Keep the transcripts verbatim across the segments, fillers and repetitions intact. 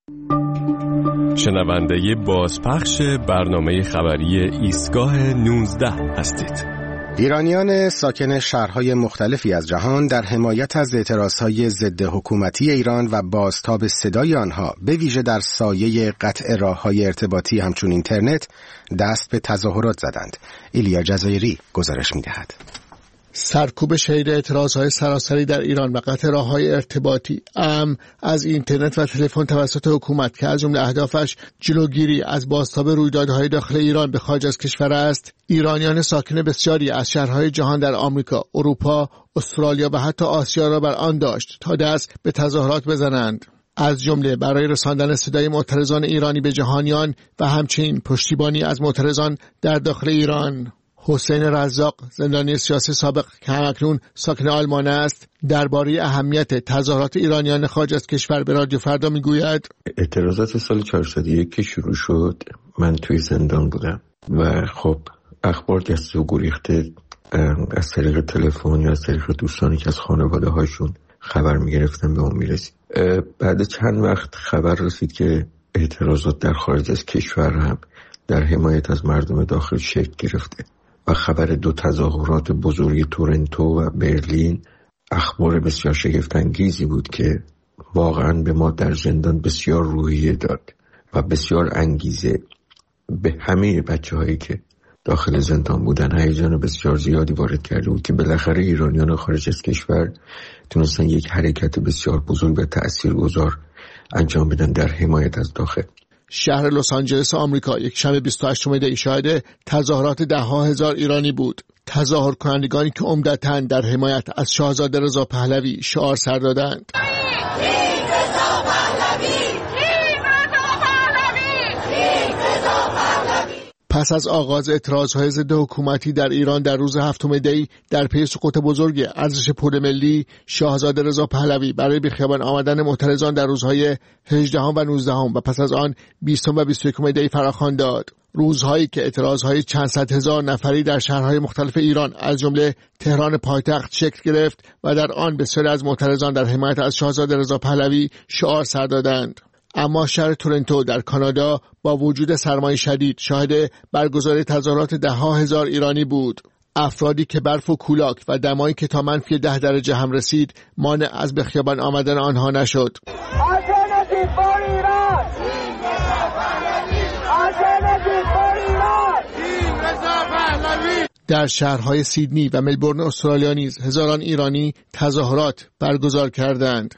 شنونده بازپخش برنامه خبری ایستگاه نوزده هستید. ایرانیان ساکن شهرهای مختلفی از جهان در حمایت از اعتراضهای ضد حکومتی ایران و بازتاب صدای آنها به ویژه در سایه قطع راه‌های ارتباطی همچون اینترنت دست به تظاهرات زدند. ایلیا جزایری گزارش می‌دهد. سرکوب شدید اعتراضهای سراسری در ایران و قطع راه‌های ارتباطی ام از اینترنت و تلفن توسط حکومت که از جمله اهدافش جلوگیری از بازتاب رویدادهای داخل ایران به خارج از کشور است، ایرانیان ساکن بسیاری از شهرهای جهان در آمریکا، اروپا، استرالیا و حتی آسیا را بر آن داشت تا دست به تظاهرات بزنند. از جمله برای رساندن صدای معترضان ایرانی به جهانیان و همچنین پشتیبانی از معترضان در داخل ایران. حسین رزاق، زندانی سیاسی سابق که همکنون ساکن آلمان است، درباره اهمیت تظاهرات ایرانیان خارج از کشور به رادیو فردا میگوید: اعتراضات سال چهارصد و یک که شروع شد، من توی زندان بودم و خب اخبار دست و گریخته از طریق تلفن یا از طریق دوستانی که از خانواده هاشون خبر میگرفتن به اون میرسید. بعد چند وقت خبر رسید که اعتراضات در خارج از کشور هم در حمایت از مردم داخل شکل گرفته و خبر دو تظاهرات بزرگ تورنتو و برلین اخبار بسیار شگفت‌انگیزی بود که واقعا به ما در زندان بسیار روحیه داد و بسیار انگیزه به همه بچه هایی که داخل زندان بودن هیجان بسیار زیادی وارد کرده بود که بالاخره ایرانیان خارج از کشور تونستن یک حرکت بسیار بزرگ و تأثیرگذار انجام بدن در حمایت از داخل. شهر لس آنجلس آمریکا یک شنبه بیست و هشتم دی شاهد تظاهرات ده ها هزار ایرانی بود. تظاهر کنندگانی که عمدتاً در حمایت از شاهزاده رضا پهلوی شعار سر دادند. پس از آغاز اعتراضهای ضد حکومتی در ایران در روز هفتم دی در پی سقوط بزرگ ارزش پول ملی، شاهزاده رضا پهلوی برای به خیابان آمدن معترضان در روزهای هجدهم و نوزدهم و پس از آن بیستم و بیست و یکم دی فراخوان داد. روزهایی که اعتراضهای چند صد هزار نفری در شهرهای مختلف ایران از جمله تهران پایتخت شکل گرفت و در آن بسیاری از معترضان در حمایت از شاهزاده رضا پهلوی شعار سر دادند. اما شهر تورنتو در کانادا با وجود سرمای شدید شاهد برگزاری تظاهرات ده ها هزار ایرانی بود. افرادی که برف و کولاک و دمایی که تا منفی ده درجه هم رسید مانع از به خیابان آمدن آنها نشد. در شهرهای سیدنی و ملبورن استرالیا نیز هزاران ایرانی تظاهرات برگزار کردند.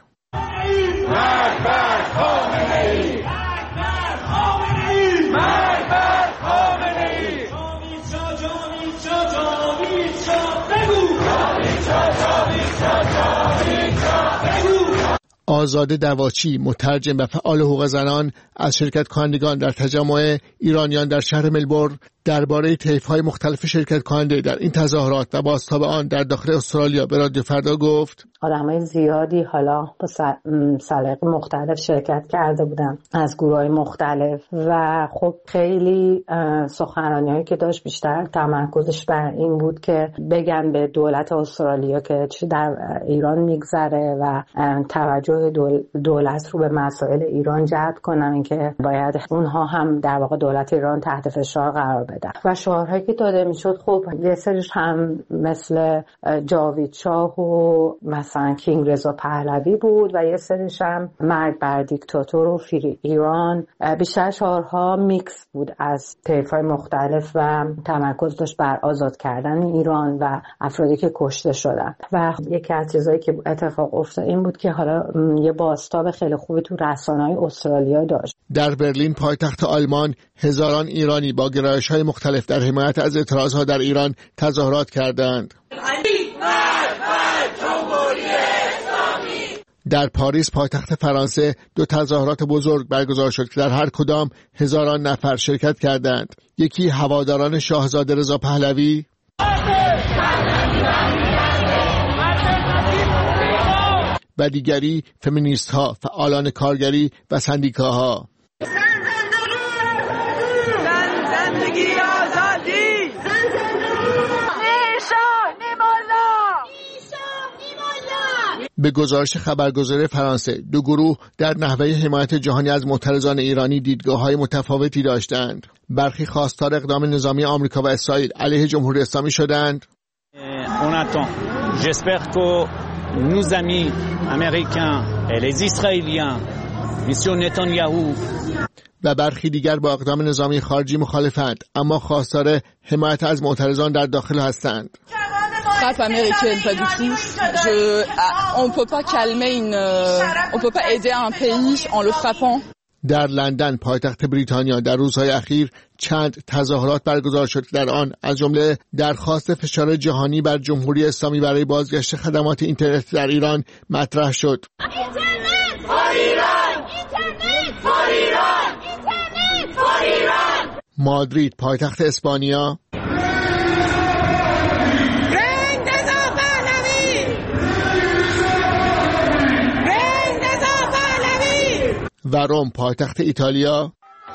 آزاده دواچی، مترجم و فعال حقوق زنان، از شرکت کنندگان در تجمع ایرانیان در شهر ملبورن درباره طیف‌های مختلف شرکت کننده در این تظاهرات و بازتاب آن در داخل استرالیا به رادیو فردا گفت: آدمای زیادی حالا با سلیقه مختلف شرکت کرده بودن از گروه‌های مختلف و خب خیلی سخنرانی‌هایی که داشت بیشتر تمرکزش بر این بود که بگن به دولت استرالیا که چی در ایران میگذره و توجه دولت رو به مسائل ایران جلب کنن که باید اونها هم در واقع دولت ایران تحت فشار قرار بدن. و شعارهایی که داده میشد خب یه سریش هم مثل جاوید شاه و مثلا کینگ رضا پهلوی بود و یه سریش هم مرگ بر دیکتاتور و فری ایران. بیشتر شعارها میکس بود از طیف‌های مختلف و تمرکز داشت بر آزاد کردن ایران و افرادی که کشته شدن. و یکی از چیزایی که اتفاق افتاد این بود که حالا یه بازتاب خیلی خوبی تو رسانه‌های استرالیا داشت. در برلین پایتخت آلمان هزاران ایرانی با گرایش‌های مختلف در حمایت از اعتراضها در ایران تظاهرات کردند. در پاریس پایتخت فرانسه دو تظاهرات بزرگ برگزار شد که در هر کدام هزاران نفر شرکت کردند. یکی هواداران شاهزاده رضا پهلوی و دیگری فمینیست ها، فعالان کارگری و سندیکاها. به گزارش خبرگزاری فرانسه، دو گروه در نحوه حمایت جهانی از معترضان ایرانی دیدگاه‌های متفاوتی داشتند. برخی خواستار اقدام نظامی آمریکا و اسرائیل علیه جمهوری اسلامی شدند. On attend. J'espère que nos amis américains et les Israéliens, Monsieur Netanyahu, و برخی دیگر با اقدام نظامی خارجی مخالفند، اما خواستار حمایت از معترضان در داخل هستند. Frappe américaine, pas du tout. Je, on peut pas calmer une, on peut pas aider un pays en le frappant. در لندن پایتخت بریتانیا در روزهای اخیر چند تظاهرات برگزار شد. در آن از جمله درخواست فشار جهانی بر جمهوری اسلامی برای بازگشت خدمات اینترنت در ایران مطرح شد. اینترنت فور ایران، اینترنت فور ایران، اینترنت فور ایران. مادرید پایتخت اسپانیا و روم پایتخت ایتالیا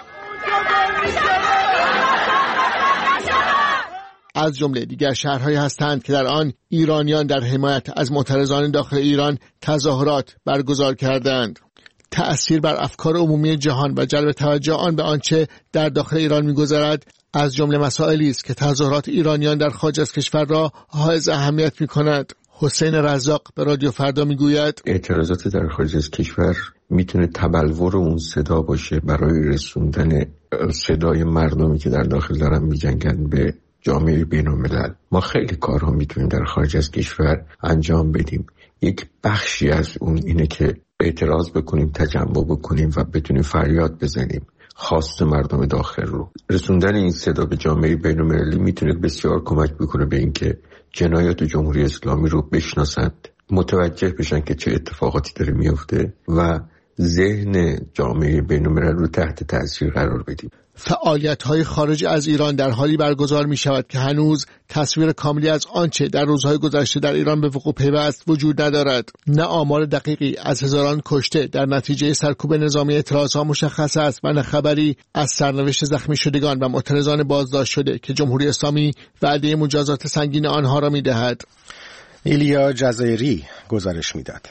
از جمله دیگر شهرهایی هستند که در آن ایرانیان در حمایت از معترضان داخل ایران تظاهرات برگزار کردند. تأثیر بر افکار عمومی جهان و جلب توجه آن به آنچه در داخل ایران می‌گذرد از جمله مسائلی است که تظاهرات ایرانیان در خارج از کشور را حائز اهمیت می‌کند. حسین رزاق به رادیو فردا میگوید اعتراضات در خارج از کشور میتونه تبلور اون صدا باشه برای رسوندن صدای مردمی که در داخل دارن میجنگن به جامعه بین‌الملل. ما خیلی کارها میتونیم در خارج از کشور انجام بدیم. یک بخشی از اون اینه که اعتراض بکنیم، تجمع بکنیم و بتونیم فریاد بزنیم خواست مردم داخل رو. رسوندن این صدا به جامعه بین‌المللی میتونه بسیار کمک بکنه به اینکه جنایات جمهوری اسلامی رو بشناسند، متوجه بشن که چه اتفاقاتی داره میفته و ذهن جامعه بین‌الملل رو تحت تاثیر قرار بدیم. فعالیت‌های خارج از ایران در حالی برگزار می‌شود که هنوز تصویر کاملی از آنچه در روزهای گذشته در ایران به وقوع پیوست وجود ندارد. نه آمار دقیقی از هزاران کشته در نتیجه سرکوب نظامی اعتراضها مشخص است و نه خبری از سرنوشت زخمی شدگان و معترضان بازداشت شده که جمهوری اسلامی وعده مجازات سنگین آنها را می‌دهد. ایلیا جزایری گزارش می‌داد.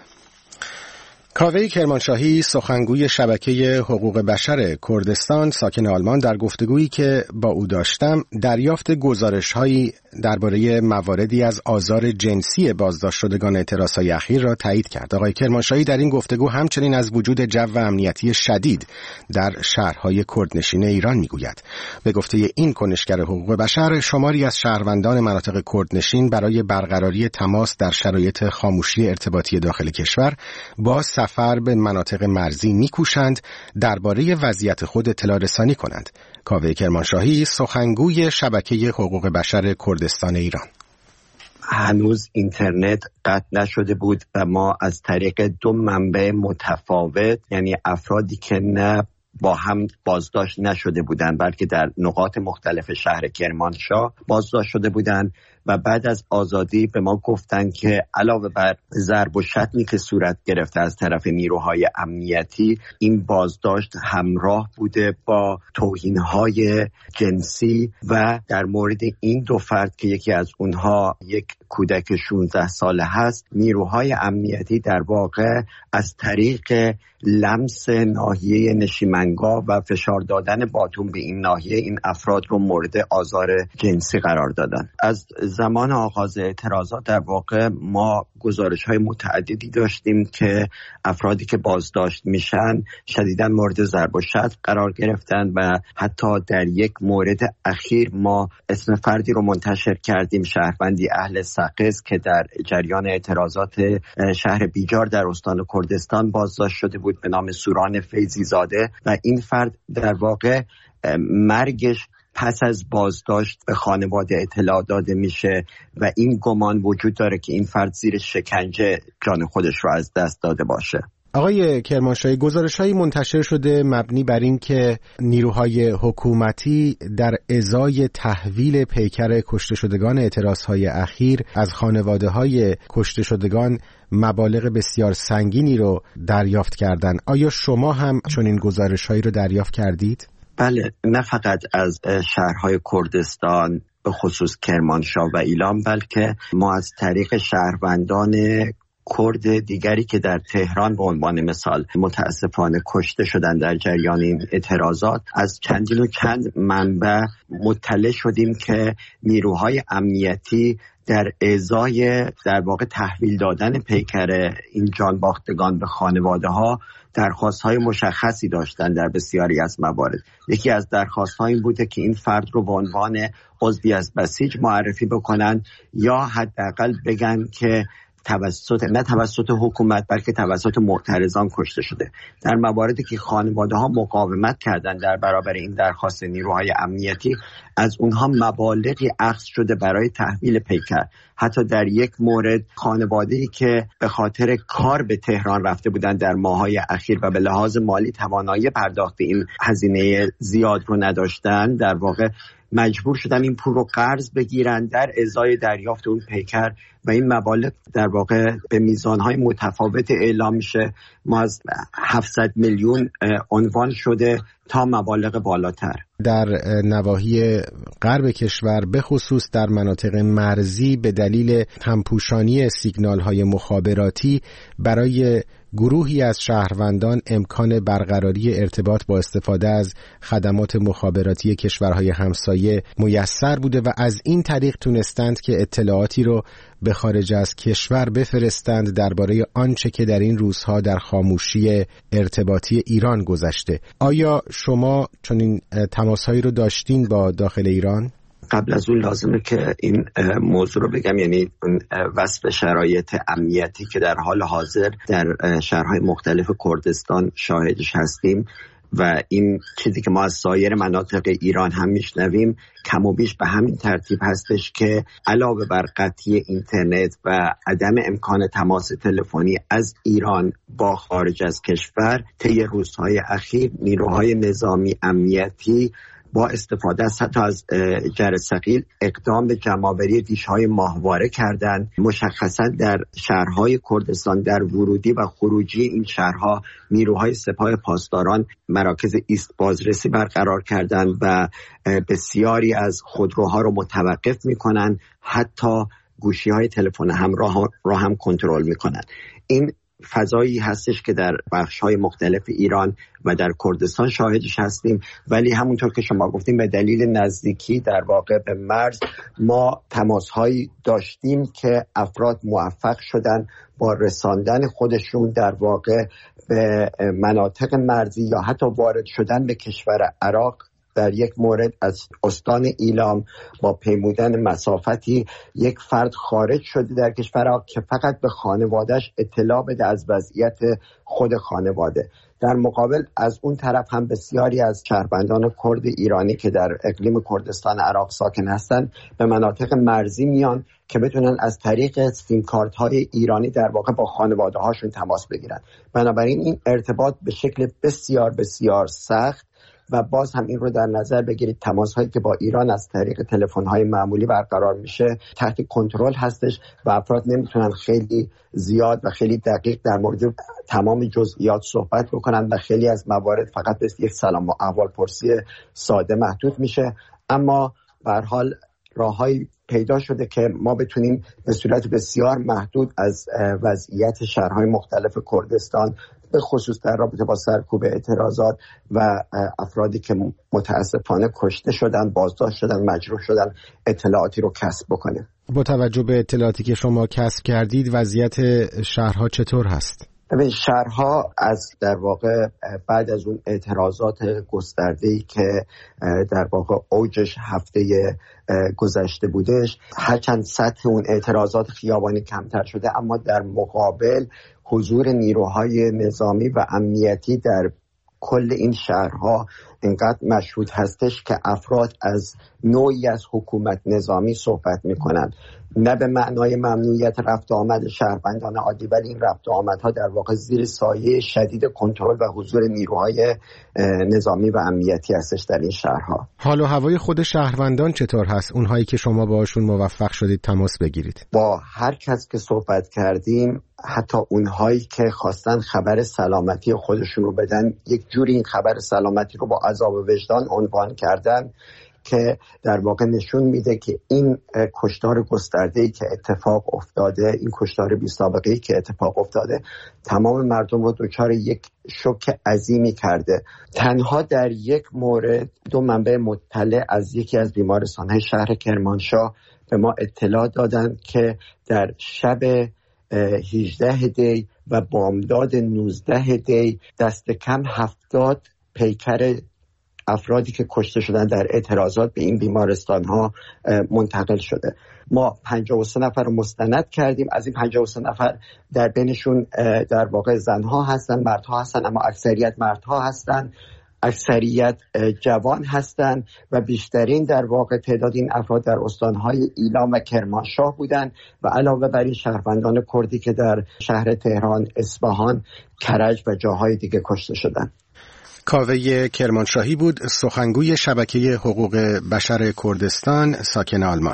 کاوه کرمانشاهی سخنگوی شبکه حقوق بشر کردستان ساکن آلمان در گفتگویی که با او داشتم دریافت گزارش‌هایی درباره مواردی از آزار جنسی بازداشت شدگان اعتراض‌های اخیر را تایید کرد. آقای کرمانشاهی در این گفتگو همچنین از وجود جو امنیتی شدید در شهرهای کردنشین ایران میگوید. به گفته این کنشگر حقوق بشر، شماری از شهروندان مناطق کردنشین برای برقراری تماس در شرایط خاموشی ارتباطی داخل کشور با سفر به مناطق مرزی میکوشند درباره وضعیت خود اطلاع رسانی کنند. کاوه کرمانشاهی سخنگوی شبکه حقوق بشر کردستان ایران: هنوز اینترنت قطع نشده بود و ما از طریق دو منبع متفاوت، یعنی افرادی که نه با هم بازداشت نشده بودند بلکه در نقاط مختلف شهر کرمانشاه بازداشت شده بودند و بعد از آزادی به ما گفتن که علاوه بر ضرب و شتمی که صورت گرفته از طرف نیروهای امنیتی، این بازداشت همراه بوده با توهین‌های جنسی و در مورد این دو فرد که یکی از اونها یک کودک شانزده ساله هست، نیروهای امنیتی در واقع از طریق لمس ناحیه نشیمنگاه و فشار دادن باتون به این ناحیه این افراد رو مورد آزار جنسی قرار دادن. از زمان آغاز اعتراضات در واقع ما گزارش‌های متعددی داشتیم که افرادی که بازداشت میشن شدیداً مورد ضرب و شتم قرار گرفتن و حتی در یک مورد اخیر ما اسم فردی رو منتشر کردیم، شهروندی اهل سقز که در جریان اعتراضات شهر بیجار در استان کردستان بازداشت شده بود به نام سوران فیضی زاده و این فرد در واقع مرگش پس از بازداشت به خانواده اطلاع داده میشه و این گمان وجود داره که این فرد زیر شکنجه جان خودش رو از دست داده باشه. آقای کرمانشاهی، گزارش‌هایی منتشر شده مبنی بر این که نیروهای حکومتی در ازای تحویل پیکر کشته شدگان اعتراضهای اخیر از خانواده‌های کشته شدگان مبالغ بسیار سنگینی رو دریافت کردند. آیا شما هم چنین گزارش‌هایی رو دریافت کردید؟ بله، نه فقط از شهرهای کردستان به خصوص کرمانشاه و ایلام، بلکه ما از طریق شهروندان کرد دیگری که در تهران به عنوان مثال متاسفانه کشته شدن در جریان این اعتراضات، از چندین و چند منبع مطلع شدیم که نیروهای امنیتی در ازای در واقع تحویل دادن پیکر این جانباختگان به خانواده ها درخواست های مشخصی داشتن در بسیاری از موارد. یکی از درخواست ها این بوده که این فرد رو به عنوان عضوی از بسیج معرفی بکنن یا حداقل بگن که توسط نه توسط حکومت بلکه توسط معترضان کشته شده. در مواردی که خانواده ها مقاومت کردن در برابر این درخواست نیروهای امنیتی، از اونها مبالغی اخذ شده برای تحویل پیکر. حتی در یک مورد خانواده‌ای که به خاطر کار به تهران رفته بودن در ماه‌های اخیر و به لحاظ مالی توانایی پرداخت این هزینه زیاد رو نداشتن، در واقع مجبور شدن این پول رو قرض بگیرن در ازای دریافت اون پیکر و این مبالغ در واقع به میزانهای متفاوت اعلام میشه. ما از هفتصد میلیون عنوان شده تا مبالغ بالاتر. در نواحی غرب کشور به خصوص در مناطق مرزی به دلیل همپوشانی سیگنال‌های مخابراتی برای گروهی از شهروندان امکان برقراری ارتباط با استفاده از خدمات مخابراتی کشورهای همسایه میسر بوده و از این طریق تونستند که اطلاعاتی رو به خارج از کشور بفرستند درباره آنچه که در این روزها در خاموشی ارتباطی ایران گذشته. آیا شما چنین تماسهایی رو داشتین با داخل ایران؟ قبل از اون لازمه که این موضوع رو بگم، یعنی وصف شرایط امنیتی که در حال حاضر در شهرهای مختلف کردستان شاهدش هستیم و این چیزی که ما از سایر مناطق ایران هم میشنویم کم و بیش به همین ترتیب هستش که علاوه بر قطعی اینترنت و عدم امکان تماس تلفنی از ایران با خارج از کشور، طی روزهای اخیر نیروهای نظامی امنیتی با استفاده از حتی از جرثقیل اقدام به جمع‌آوری دیش‌های ماهواره کردند. مشخصا در شهرهای کردستان در ورودی و خروجی این شهرها نیروهای سپاه پاسداران مراکز ایست بازرسی برقرار کردند و بسیاری از خودروها رو متوقف می‌کنند، حتی گوشی‌های تلفن همراه را هم کنترل می‌کنند. این فضایی هستش که در بخش‌های مختلف ایران و در کردستان شاهدش هستیم، ولی همونطور که شما گفتیم به دلیل نزدیکی در واقع به مرز ما تماس‌هایی داشتیم که افراد موفق شدن با رساندن خودشون در واقع به مناطق مرزی یا حتی وارد شدن به کشور عراق. در یک مورد از استان ایلام با پیمودن مسافتی یک فرد خارج شده در کشور عراق که فقط به خانواده‌اش اطلاع بده از وضعیت خود خانواده. در مقابل از اون طرف هم بسیاری از شهروندان کرد ایرانی که در اقلیم کردستان عراق ساکن هستند به مناطق مرزی میان که بتونن از طریق سیم کارت های ایرانی در واقع با خانواده هاشون تماس بگیرن. بنابراین این ارتباط به شکل بسیار بسیار سخت و باز هم این رو در نظر بگیرید تماس هایی که با ایران از طریق تلفن های معمولی برقرار میشه تحت کنترل هستش و افراد نمیتونن خیلی زیاد و خیلی دقیق در مورد تمام جزئیات صحبت بکنن و خیلی از موارد فقط به یک سلام و احوال پرسی ساده محدود میشه. اما به هر حال راههایی پیدا شده که ما بتونیم به صورت بسیار محدود از وضعیت شهرهای مختلف کردستان به خصوص در رابطه با سرکوب اعتراضات و افرادی که متاسفانه کشته شدن، بازداشت شدن، مجروح شدن اطلاعاتی رو کسب بکنیم. با توجه به اطلاعاتی که شما کسب کردید وضعیت شهرها چطور هست؟ ببین شهرها از در واقع بعد از اون اعتراضات گسترده‌ای که در واقع اوجش هفته گذشته بودش، هرچند سطح اون اعتراضات خیابانی کمتر شده اما در مقابل حضور نیروهای نظامی و امنیتی در کل این شهرها اینقدر مشهود هستش که افراد از نوعی از حکومت نظامی صحبت میکنن، نه به معنای ممنوعیت رفت و آمد شهروندان عادی، ولی این رفت و آمدها در واقع زیر سایه شدید کنترل و حضور نیروهای نظامی و امنیتی هستش در این شهرها. حال و هوای خود شهروندان چطور هست؟ اونهایی که شما باشون موفق شدید تماس بگیرید؟ با هر کس که صحبت کردیم، حتی اونهایی که خواستن خبر سلامتی خودشون رو بدن، یک جوری این خبر سلامتی رو با عذاب وجدان عنوان کردن که در واقع نشون میده که این کشتار گسترده‌ای که اتفاق افتاده، این کشتار بی سابقه‌ای که اتفاق افتاده، تمام مردم رو دچار یک شوک عظیمی کرده. تنها در یک مورد دو منبع مطلع از یکی از بیمارستان‌های شهر کرمانشاه به ما اطلاع دادن که در شب هجده دی و بامداد نوزده دی دست کم هفتاد پیکر افرادی که کشته شدن در اعتراضات به این بیمارستان ها منتقل شده. ما پنجاه و سه نفر رو مستند کردیم. از این پنجاه و سه نفر در بینشون در واقع زنها هستن، مردها هستن، اما اکثریت مردها هستن، اکثریت جوان هستند و بیشترین در واقع تعداد این افراد در استانهای ایلام و کرمانشاه بودند و علاوه بر این شهروندان کردی که در شهر تهران، اصفهان، کرج و جاهای دیگه کشته شدند. کاوه کرمانشاهی بود، سخنگوی شبکه حقوق بشر کردستان ساکن آلمان.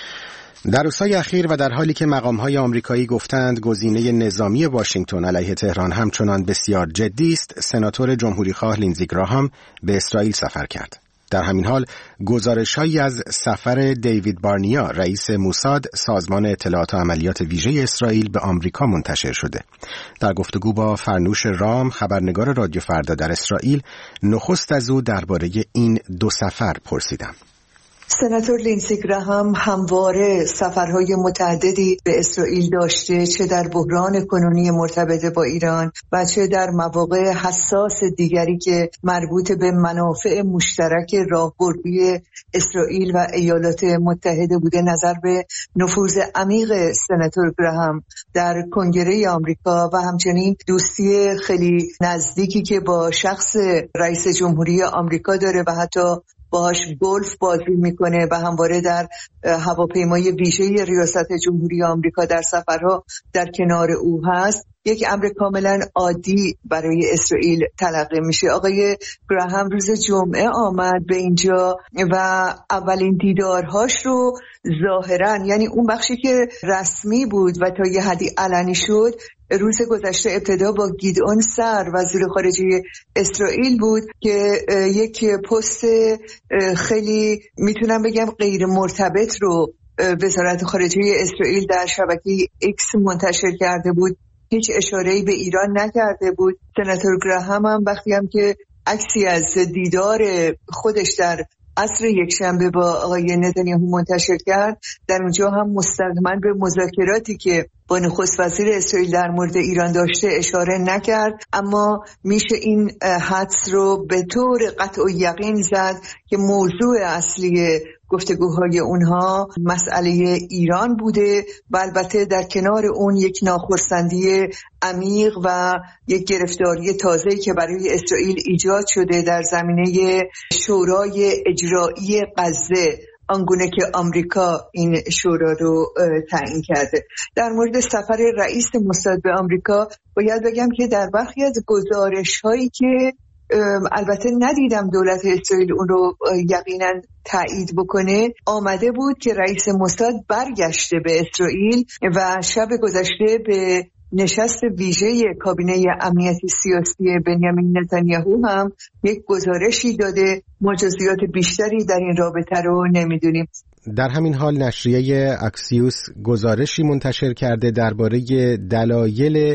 در روزهای اخیر و در حالی که مقام‌های آمریکایی گفتند گزینه نظامی واشنگتن علیه تهران همچنان بسیار جدی است، سناتور جمهوریخواه لینزی گراهام به اسرائیل سفر کرد. در همین حال گزارش‌هایی از سفر دیوید بارنیا، رئیس موساد، سازمان اطلاعات و عملیات ویژه اسرائیل، به آمریکا منتشر شده. در گفتگو با فرنوش رام، خبرنگار رادیو فردا در اسرائیل، نخست از او درباره این دو سفر پرسیدم. سناتور لینزی گراهام همواره سفرهای متعددی به اسرائیل داشته، چه در بحران کنونی مرتبط با ایران و چه در مواقع حساس دیگری که مربوط به منافع مشترک راهبردی اسرائیل و ایالات متحده بوده. نظر به نفوذ عمیق سناتور گراهام در کنگره آمریکا و همچنین دوستی خیلی نزدیکی که با شخص رئیس جمهوری آمریکا داره و حتی باهاش گلف بازی میکنه و همواره در هواپیمای ویژه ریاست جمهوری آمریکا در سفرها در کنار او هست، یک امر کاملا عادی برای اسرائیل تلقی میشه. آقای گراهام روز جمعه آمد به اینجا و اولین دیدارهاش رو ظاهرا، یعنی اون بخشی که رسمی بود و تا یه حدی علنی شد، روز گذشته ابتدا با گیدئون سر وزیر خارجه اسرائیل بود که یک پست خیلی میتونم بگم غیر مرتبط رو وزارت خارجه اسرائیل در شبکه ایکس منتشر کرده بود. هیچ اشاره‌ای به ایران نکرده بود. سناتور گراهام هم وقتی هم که عکسی از دیدار خودش در عصر یکشنبه با آقای نتانیاهو منتشر کرد، در اونجا هم مستقیما به مذاکراتی که با نخست وزیر اسرائیل در مورد ایران داشته اشاره نکرد، اما میشه این حدس رو به طور قطع و یقین زد که موضوع اصلی گفتگوهای اونها مسئله ایران بوده و البته در کنار اون یک ناخرسندی عمیق و یک گرفتاری تازه‌ای که برای اسرائیل ایجاد شده در زمینه شورای اجرایی غزه، آنگونه که آمریکا این شورا رو تعیین کرده. در مورد سفر رئیس موساد به آمریکا باید بگم که در برخی از گزارش‌هایی که البته ندیدم دولت اسرائیل اون رو یقینا تایید بکنه، آمده بود که رئیس موساد برگشته به اسرائیل و شب گذشته به نشست ویژه کابینه امنیتی سیاسی بنیامین نتانیاهو هم یک گزارشی داده. ما جزئیات بیشتری در این رابطه رو نمیدونیم. در همین حال نشریه اکسیوس گزارشی منتشر کرده درباره دلایل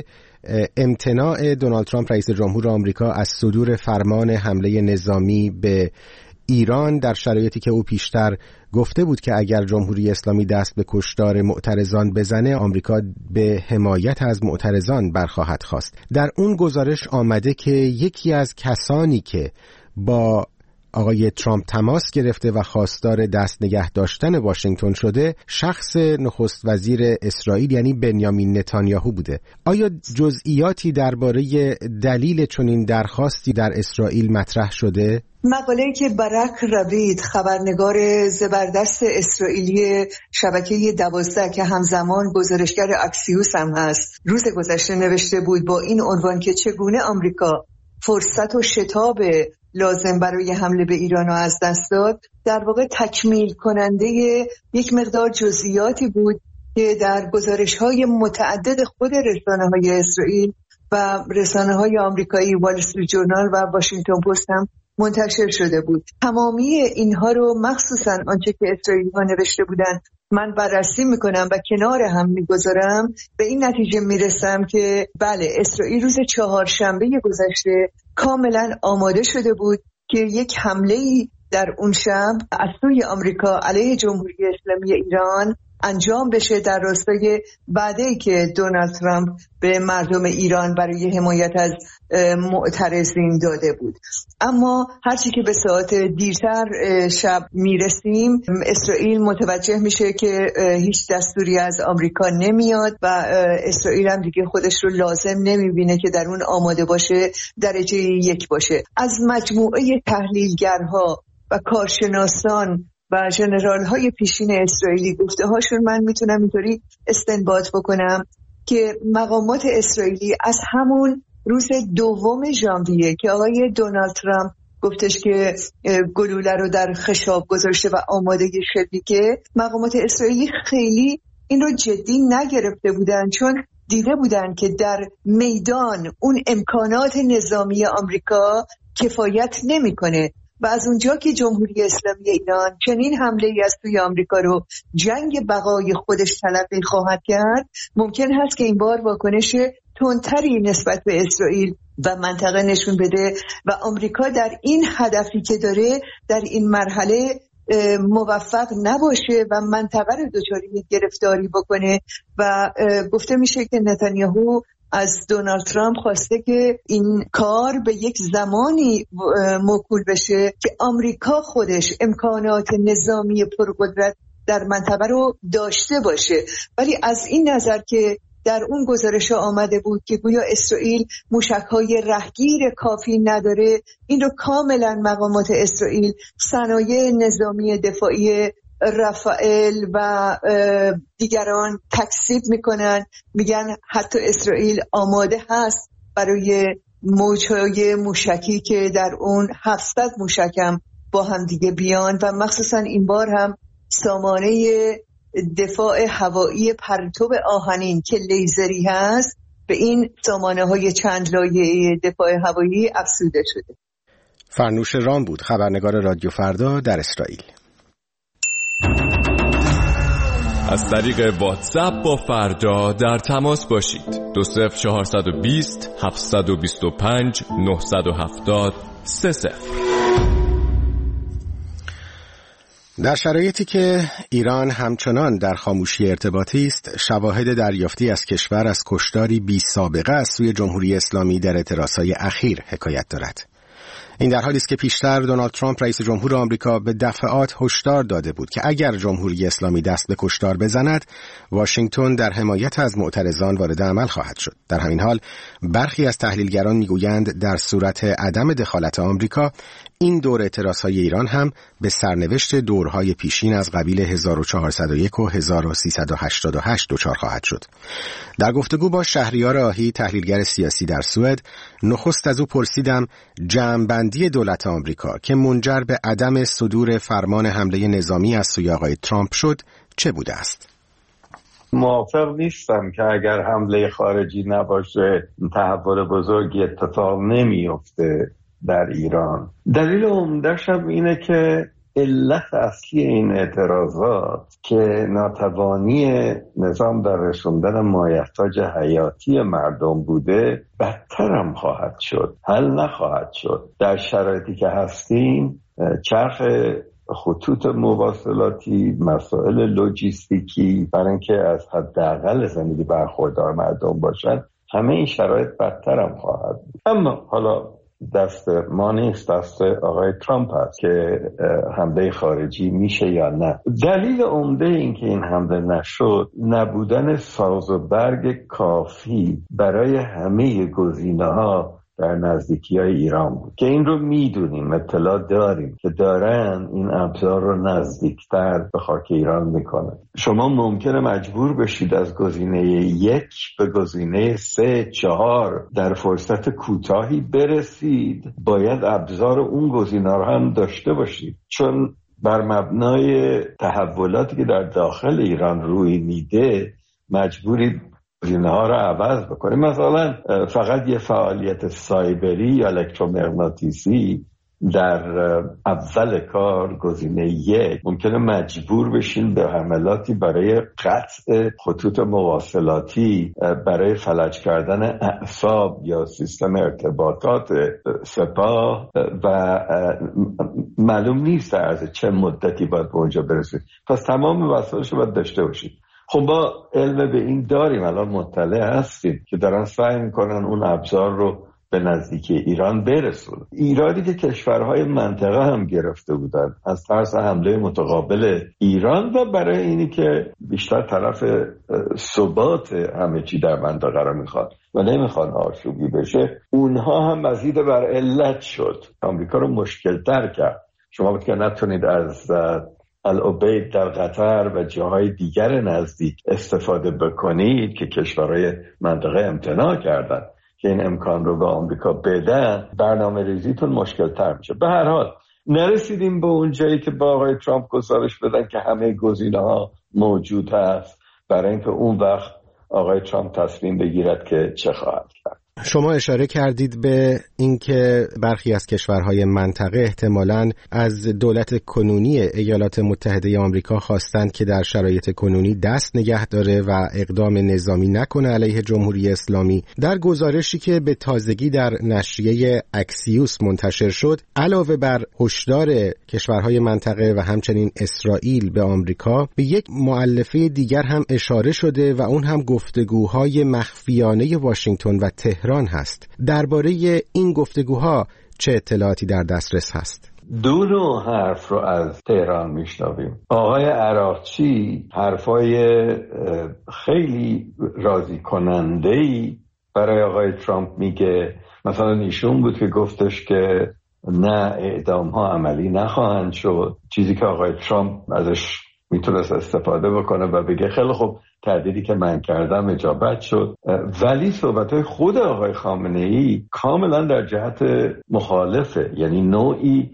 امتناع دونالد ترامپ رئیس جمهور آمریکا از صدور فرمان حمله نظامی به ایران، در شرایطی که او پیشتر گفته بود که اگر جمهوری اسلامی دست به کشتار معترضان بزنه، آمریکا به حمایت از معترضان برخواهد خواست. در اون گزارش آمده که یکی از کسانی که با آقای ترامپ تماس گرفته و خواستار دست نگه داشتن واشنگتن شده، شخص نخست وزیر اسرائیل یعنی بنیامین نتانیاهو بوده. آیا جزئیاتی درباره دلیل چنین درخواستی در اسرائیل مطرح شده؟ مقاله‌ای که برک روید، خبرنگار زبردست اسرائیلی شبکه دوازده که همزمان گزارشگر اکسیوس هم هست، روز گذشته نوشته بود با این عنوان که چگونه آمریکا فرصت و شتاب لازم برای حمله به ایران از دست داد، در واقع تکمیل کننده یک مقدار جزئیاتی بود که در گزارش‌های متعدد خود رسانه‌های اسرائیل و رسانه‌های آمریکایی، وال استریت جورنال و واشنگتن پست هم منتشر شده بود. تمامی اینها رو مخصوصا آنچه که اسرائیلی ها نوشته بودن من بررسی میکنم و کنار هم میگذارم، به این نتیجه میرسم که بله، اسرائیل روز چهارشنبه گذشته کاملا آماده شده بود که یک حمله‌ای در اون شب از سوی آمریکا علیه جمهوری اسلامی ایران انجام بشه در راستای وعده‌ای که دونالد ترامپ به مردم ایران برای حمایت از معترضین داده بود. اما هرچی که به ساعت دیرتر شب میرسیم، اسرائیل متوجه میشه که هیچ دستوری از آمریکا نمیاد و اسرائیل هم دیگه خودش رو لازم نمیبینه که در اون آماده باشه درجه یک باشه. از مجموعه تحلیلگرها و کارشناسان و ژنرال های پیشین اسرائیلی گفته هاشون من میتونم اینطوری استنباط بکنم که مقامات اسرائیلی از همون روز دوم ژانویه که آقای دونالد ترامپ گفتش که گلوله رو در خشاب گذاشته و آماده شدی، که مقامات اسرائیلی خیلی این رو جدی نگرفته بودن، چون دیده بودن که در میدان اون امکانات نظامی آمریکا کفایت نمیکنه و از اونجا که جمهوری اسلامی ایران چنین حمله ای از توی آمریکا رو جنگ بقای خودش تلقی خواهد کرد، ممکن هست که این بار واکنش تندتری نسبت به اسرائیل و منطقه نشون بده و آمریکا در این هدفی که داره در این مرحله موفق نباشه و منطقه رو دچار گرفتاری بکنه. و گفته میشه که نتانیاهو از دونالد ترامپ خواسته که این کار به یک زمانی موکول بشه که آمریکا خودش امکانات نظامی پرقدرت در منطقه رو داشته باشه. ولی از این نظر که در اون گزارش آمده بود که گویا اسرائیل موشک‌های رهگیر کافی نداره، این رو کاملا مقامات اسرائیل صنایع نظامی دفاعی رافائل و دیگران تکذیب میکنن، میگن حتی اسرائیل آماده هست برای موجهای موشکی که در اون هفتصد موشکم با هم دیگه بیان و مخصوصا این بار هم سامانه دفاع هوایی پرتو آهنین که لیزری هست به این سامانه های چند لایه دفاع هوایی افزوده شده. فرنوش رام بود، خبرنگار رادیو فردا در اسرائیل. از طریق واتساپ با فردا در تماس باشید. دو صفر چهارصد و بیست هفتصد و بیست و پنج نهصد و هفتاد سه صفر. در شرایطی که ایران همچنان در خاموشی ارتباطی است، شواهد دریافتی از کشور از کشتاری بی سابقه از سوی جمهوری اسلامی در اعتراضهای اخیر حکایت دارد. این در حالی است که پیشتر دونالد ترامپ رئیس جمهور آمریکا به دفعات هشدار داده بود که اگر جمهوری اسلامی دست به کشتار بزند، واشنگتن در حمایت از معترضان وارد عمل خواهد شد. در همین حال برخی از تحلیلگران میگویند در صورت عدم دخالت آمریکا، این دور اعتراضهای ایران هم به سرنوشت دورهای پیشین از قبیل هزار و چهارصد و یک و هزار و سیصد و هشتاد و هشت دچار خواهد شد. در گفتگو با شهریار آهی، تحلیلگر سیاسی در سوئد، نخست از او پرسیدم جمع‌بندی دولت آمریکا که منجر به عدم صدور فرمان حمله نظامی از سوی آقای ترامپ شد چه بوده است؟ موافق نیستم که اگر حمله خارجی نباشه تحول بزرگی اتفاق نمیفته در ایران. دلیل عمده‌ش هم اینه که علت اصلی این اعتراضات که ناتوانی نظام در رسوندن مایحتاج حیاتی مردم بوده، بدتر هم خواهد شد، حل نخواهد شد. در شرایطی که هستیم، چرخ خطوط مواصلاتی، مسائل لوجستیکی، برای اینکه از حداقل زندگی برخوردار مردم باشن، همه این شرایط بدتر هم خواهد بود. اما حالا دست ما نیست، دست آقای ترامپ هست که حمله خارجی میشه یا نه. دلیل عمده این که این حمله نشد، نبودن ساز و برگ کافی برای همه گزینه‌ها در نزدیکی های ایران بود که این رو میدونیم، اطلاع داریم که دارن این ابزار رو نزدیکتر به خاک ایران میکنن. شما ممکنه مجبور بشید از گزینه یک به گزینه سه چهار در فرصت کوتاهی برسید. باید ابزار اون گزینه رو هم داشته باشید، چون بر مبنای تحولاتی که در داخل ایران روی میده مجبورید گزینه ها رو عوض بکنیم. مثلا فقط یه فعالیت سایبری یا الکترومغناطیسی در اول کار گزینه یک ممکنه مجبور بشین به حملاتی برای قطع خطوط مواصلاتی، برای فلج کردن اعصاب یا سیستم ارتباطات سپاه و معلوم نیست در عرض چه مدتی باید به اونجا برسید. پس تمام وسایلش رو باید داشته باشید. خب ما علم به این داریم، الان مطلع هستیم که دارن سعی میکنن اون ابزار رو به نزدیکی ایران برسونه. ایرانی که کشورهای منطقه هم گرفته بودن از ترس حمله متقابل ایران و برای اینی که بیشتر طرف ثبات همه چی در منطقه رو میخواد و نمیخوان آشوبی بشه، اونها هم مزید بر علت شد، آمریکا رو مشکل تر کرد. شما بود که نتونید از العبید در قطر و جاهای دیگر نزدیک استفاده بکنید که کشورهای منطقه امتناع کردن که این امکان رو به آمریکا بدن، برنامه ریزیتون مشکل تر میشه. به هر حال نرسیدیم به اون جایی که با آقای ترامپ گزارش بدن که همه گزینه ها موجود هست برای اینکه اون وقت آقای ترامپ تصمیم بگیرد که چه خواهد کرد. شما اشاره کردید به اینکه برخی از کشورهای منطقه احتمالاً از دولت کنونی ایالات متحده آمریکا خواستند که در شرایط کنونی دست نگه داره و اقدام نظامی نکنه علیه جمهوری اسلامی. در گزارشی که به تازگی در نشریه اکسیوس منتشر شد، علاوه بر هشدار کشورهای منطقه و همچنین اسرائیل به آمریکا، به یک مؤلفه دیگر هم اشاره شده و اون هم گفتگوهای مخفیانه واشنگتن و تهران هست. درباره این گفتگوها چه اطلاعاتی در دسترس هست؟ دو نوع حرف رو از تهران میشنویم. آقای عراقچی حرفای خیلی راضی کننده‌ای برای آقای ترامپ میگه. مثلا ایشون بود که گفتش که نه، اعدام ها عملی نخواهند شد، چیزی که آقای ترامپ ازش میتونست استفاده بکنه و بگه خیلی خوب، تهدیدی که من کردم اجابت شد. ولی صحبت‌های خود آقای خامنه‌ای کاملا در جهت مخالفه، یعنی نوعی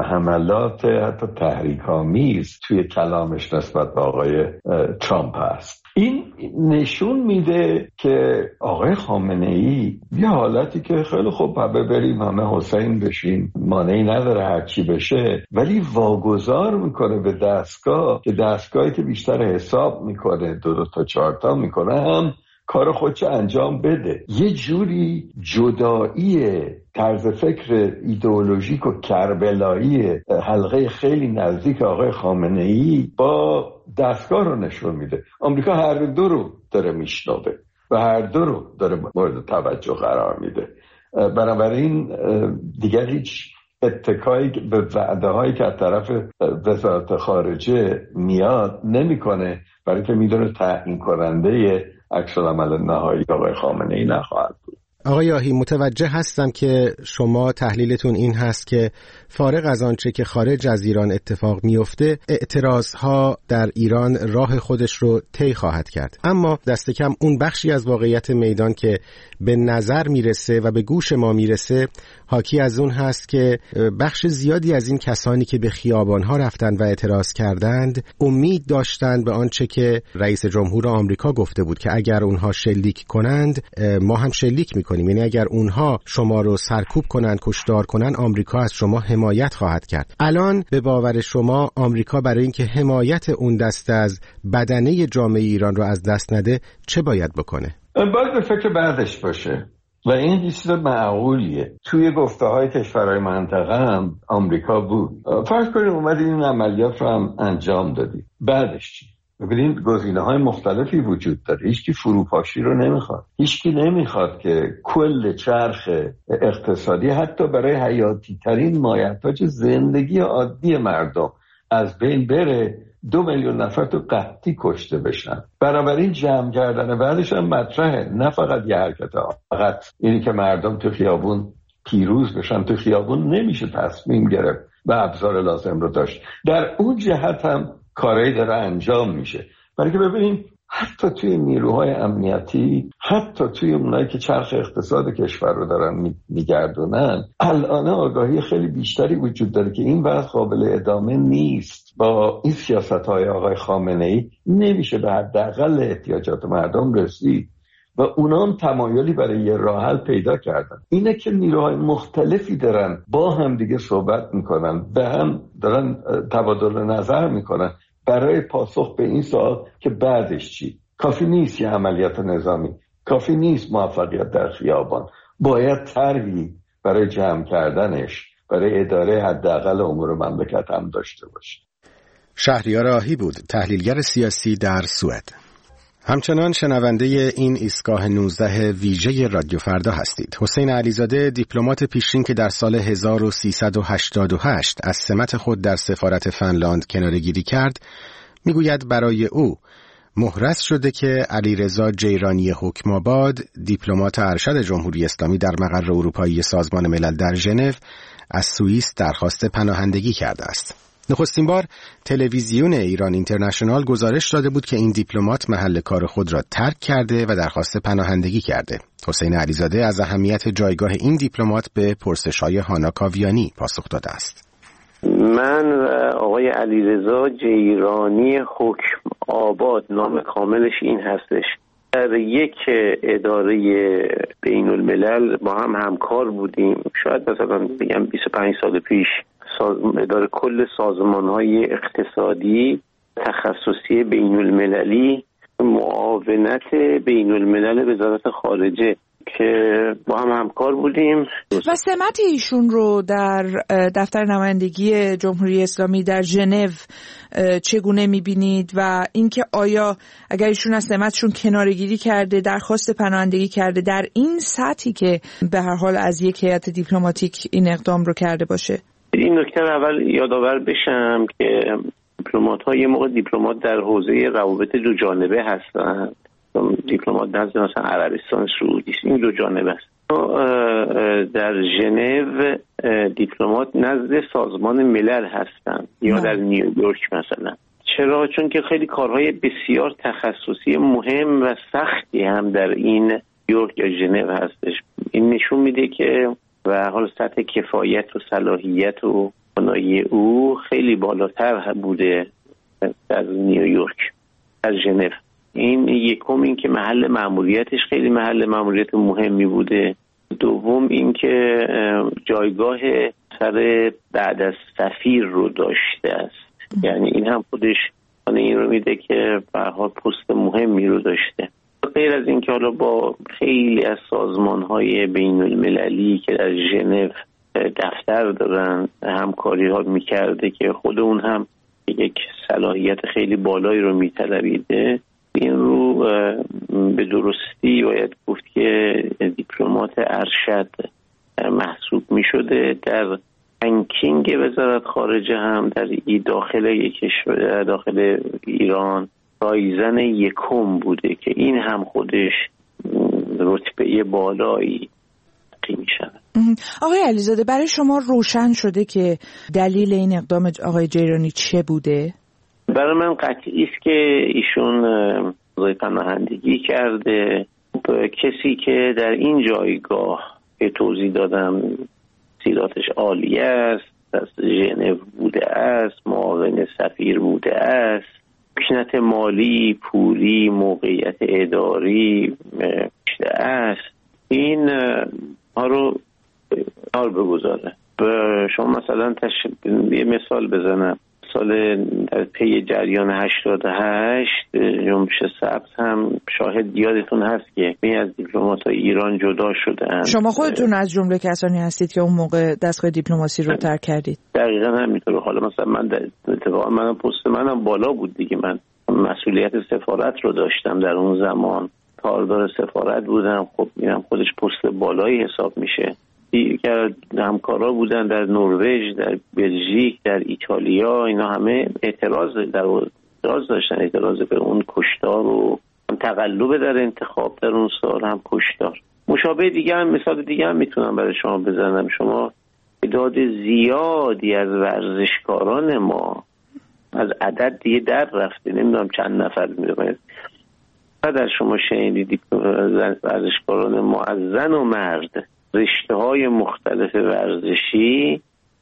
حملات حتی تحریک‌آمیز توی کلامش نسبت به آقای ترامپ هست. این نشون میده که آقای خامنه‌ای یه حالتی که خیلی خوب همه بریم همه حسین بشیم، مانعی نداره هر چی بشه، ولی واگذار میکنه به دستگاه که دستگاهی که بیشتر حساب میکنه، دو دو تا چهار تا میکنه، هم کار خودش انجام بده. یه جوری جدایی طرز فکر ایدئولوژیک و کربلایی حلقه خیلی نزدیک آقای خامنه‌ای با دستگاه رو نشون میده. آمریکا هر دو رو داره میشنوه و هر دو رو داره مورد توجه قرار میده. بنابراین دیگر هیچ اتکایی به وعده هایی که از طرف وزارت خارجه میاد نمیکنه، برای که میدونه تعیین کننده عکس العمل نهایی آقای خامنه‌ای نخواهد بود. آقای یاحی، متوجه هستم که شما تحلیلتون این هست که فارغ از آنچه که خارج از ایران اتفاق میفته، اعتراضها در ایران راه خودش رو طی خواهد کرد. اما دست کم اون بخشی از واقعیت میدان که به نظر میرسه و به گوش ما میرسه، حاکی از اون هست که بخش زیادی از این کسانی که به خیابانها رفتند و اعتراض کردند امید داشتند به آنچه که رئیس جمهور آمریکا گفته بود که اگر اونها شلیک کنند ما هم شلیک میکنیم. یعنی اگر اونها شما رو سرکوب کنند، کشتار کنند، آمریکا از شما حمایت خواهد کرد. الان به باور شما آمریکا برای اینکه حمایت اون دسته از بدنه جامعه ایران رو از دست نده چه باید بکنه؟ باید به فکر بعدش باشه و این چیز معقولیه. توی گفته های کشورهای منطقه هم آمریکا بود. فرض کنید اومدی این عملیات رو هم انجام دادی، بعدش چی؟ ببینید گزینه های مختلفی وجود داره. هیچکی فروپاشی رو نمیخواد، هیچکی نمیخواد که کل چرخ اقتصادی حتی برای حیاتی ترین مایحتاج زندگی عادی مردم از بین بره. دو میلیون نفر تو قحطی کشته بشن. بنابراین جمع کردن بعدش هم مطرحه، نه فقط یه حرکت ها. فقط اینی که مردم تو خیابون پیروز بشن، تو خیابون نمیشه تصمیم گرفت و ابزار لازم رو داشت. در اون جهت هم کارهایی داره انجام میشه. برای که ببینیم حتی توی نیروهای امنیتی، حتی توی اونایی که چرخ اقتصاد کشور رو دارن میگردونن، الان آگاهی خیلی بیشتری وجود داره که این وضع قابل ادامه نیست. با این سیاست‌های آقای خامنه‌ای نمیشه به حداقل احتیاجات مردم رسید و اونا هم تمایلی برای یه راه حل پیدا کردن. اینه که نیروهای مختلفی دارن با هم دیگه صحبت میکنن، به هم دارن تبادل نظر میکنن برای پاسخ به این سوال که بعدش چی. کافی نیست یه عملیات نظامی، کافی نیست موفقیت در خیابان، باید طرحی برای جمع کردنش برای اداره حداقل امور مملکت هم داشته باشه. شهریار آهی بود، تحلیلگر سیاسی در سوئد. همچنان شنونده این ایستگاه نوزده ویژه رادیو فردا هستید. حسین علیزاده، دیپلمات پیشین که در سال هزار و سیصد و هشتاد و هشت از سمت خود در سفارت فنلاند کناره‌گیری کرد، میگوید برای او محرز شده که علیرضا جیرانی حکم‌آباد، دیپلمات ارشد جمهوری اسلامی در مقر اروپایی سازمان ملل در ژنو، از سوئیس درخواست پناهندگی کرده است. نخستین بار تلویزیون ایران اینترنشنال گزارش داده بود که این دیپلمات محل کار خود را ترک کرده و درخواست پناهندگی کرده. حسین علیزاده از اهمیت جایگاه این دیپلمات به پرسش‌های هانا کاویانی پاسخ داده است. من و آقای علیرضا جیرانی حکم‌آباد، نام کاملش این هستش، در یک اداره بین الملل با هم همکار بودیم. شاید مثلا بگم بیست و پنج سال پیش اداره کل سازمان‌های اقتصادی تخصصی بین المللی معاونت بین الملل وزارت خارجه که با هم همکار بودیم. و سمت ایشون رو در دفتر نمایندگی جمهوری اسلامی در ژنو چگونه می‌بینید و اینکه آیا اگر ایشون از سمتشون کناره‌گیری کرده، درخواست پناهندگی کرده، در این سطحی که به هر حال از یک هیئت دیپلماتیک این اقدام رو کرده باشه؟ این نکته اول یادآور بشم که دیپلمات‌ها یه موقع دیپلمات در حوزه روابط دو جانبه هستند. دیپلمات نزد مثلا عربستان سعودی است، این دو جانبه است. در ژنو دیپلمات نزد سازمان ملل هستند یا در نیویورک مثلا. چرا؟ چون که خیلی کارهای بسیار تخصصی مهم و سختی هم در این نیویورک یا ژنو هستش. این نشون میده که و حال سطح کفایت و صلاحیت و توانایی او خیلی بالاتر بوده در نیویورک، در ژنو. این یکم این که محل مأموریتش خیلی محل مأموریت مهمی بوده. دوم این که جایگاه سر بعد از سفیر رو داشته است، یعنی این هم خودش این رو میده که به هر حال پست مهمی رو داشته. غیر از این که حالا با خیلی از سازمان‌های بین المللی که در ژنو دفتر دارن همکاری ها میکرده که خود اون هم یک صلاحیت خیلی بالایی رو میطلبیده. این رو به درستی باید گفت که دیپلمات ارشد محسوب میشده. در رنکینگ وزارت خارجه هم در داخل یک کشور داخل ایران رایزن یکم بوده که این هم خودش رتبه بالایی میشه. آقای علیزاده، برای شما روشن شده که دلیل این اقدام آقای جیرانی چه بوده؟ برای من قطعی است که ایشون قضیه پناهندگی کرده. کسی که در این جایگاه که توضیح دادم تحصیلاتش عالی است، از ژنو بوده است، معاون سفیر بوده است، مکنت مالی، پولی، موقعیت اداری داشته است، این ها رو حال بگذاره. شما مثلا تش... یه مثال بزنم. سال در پی جریان هشتاد و هشت جنبش سبز هم شاهد یادتون هست که می از دیپلمات‌های ایران جدا شدن. شما خودتون از جمله کسانی هستید که اون موقع دستگاه دیپلماسی رو ترک کردید. دقیقاً همینطوره. حالا مثلا من در اتفاقا من پست منم بالا بود دیگه، من مسئولیت سفارت رو داشتم در اون زمان، کاردار سفارت بودم. خب اینم خودش پست بالایی حساب میشه. دیگر همکارا بودن در نروژ، در بلژیک، در ایتالیا، اینا همه اعتراض در اعتراض داشتن، اعتراض به اون کشتار و تقلب در انتخاب در اون سال، هم کشتار. مشابه دیگه هم مثال دیگه هم میتونم برای شما بزنم. شما تعداد زیادی از ورزشکاران ما از عدد دیگه در رفته، نمیدونم چند نفر میدونم. در شما شنیدید ورزشکاران ما از زن و مرد رشته های مختلف ورزشی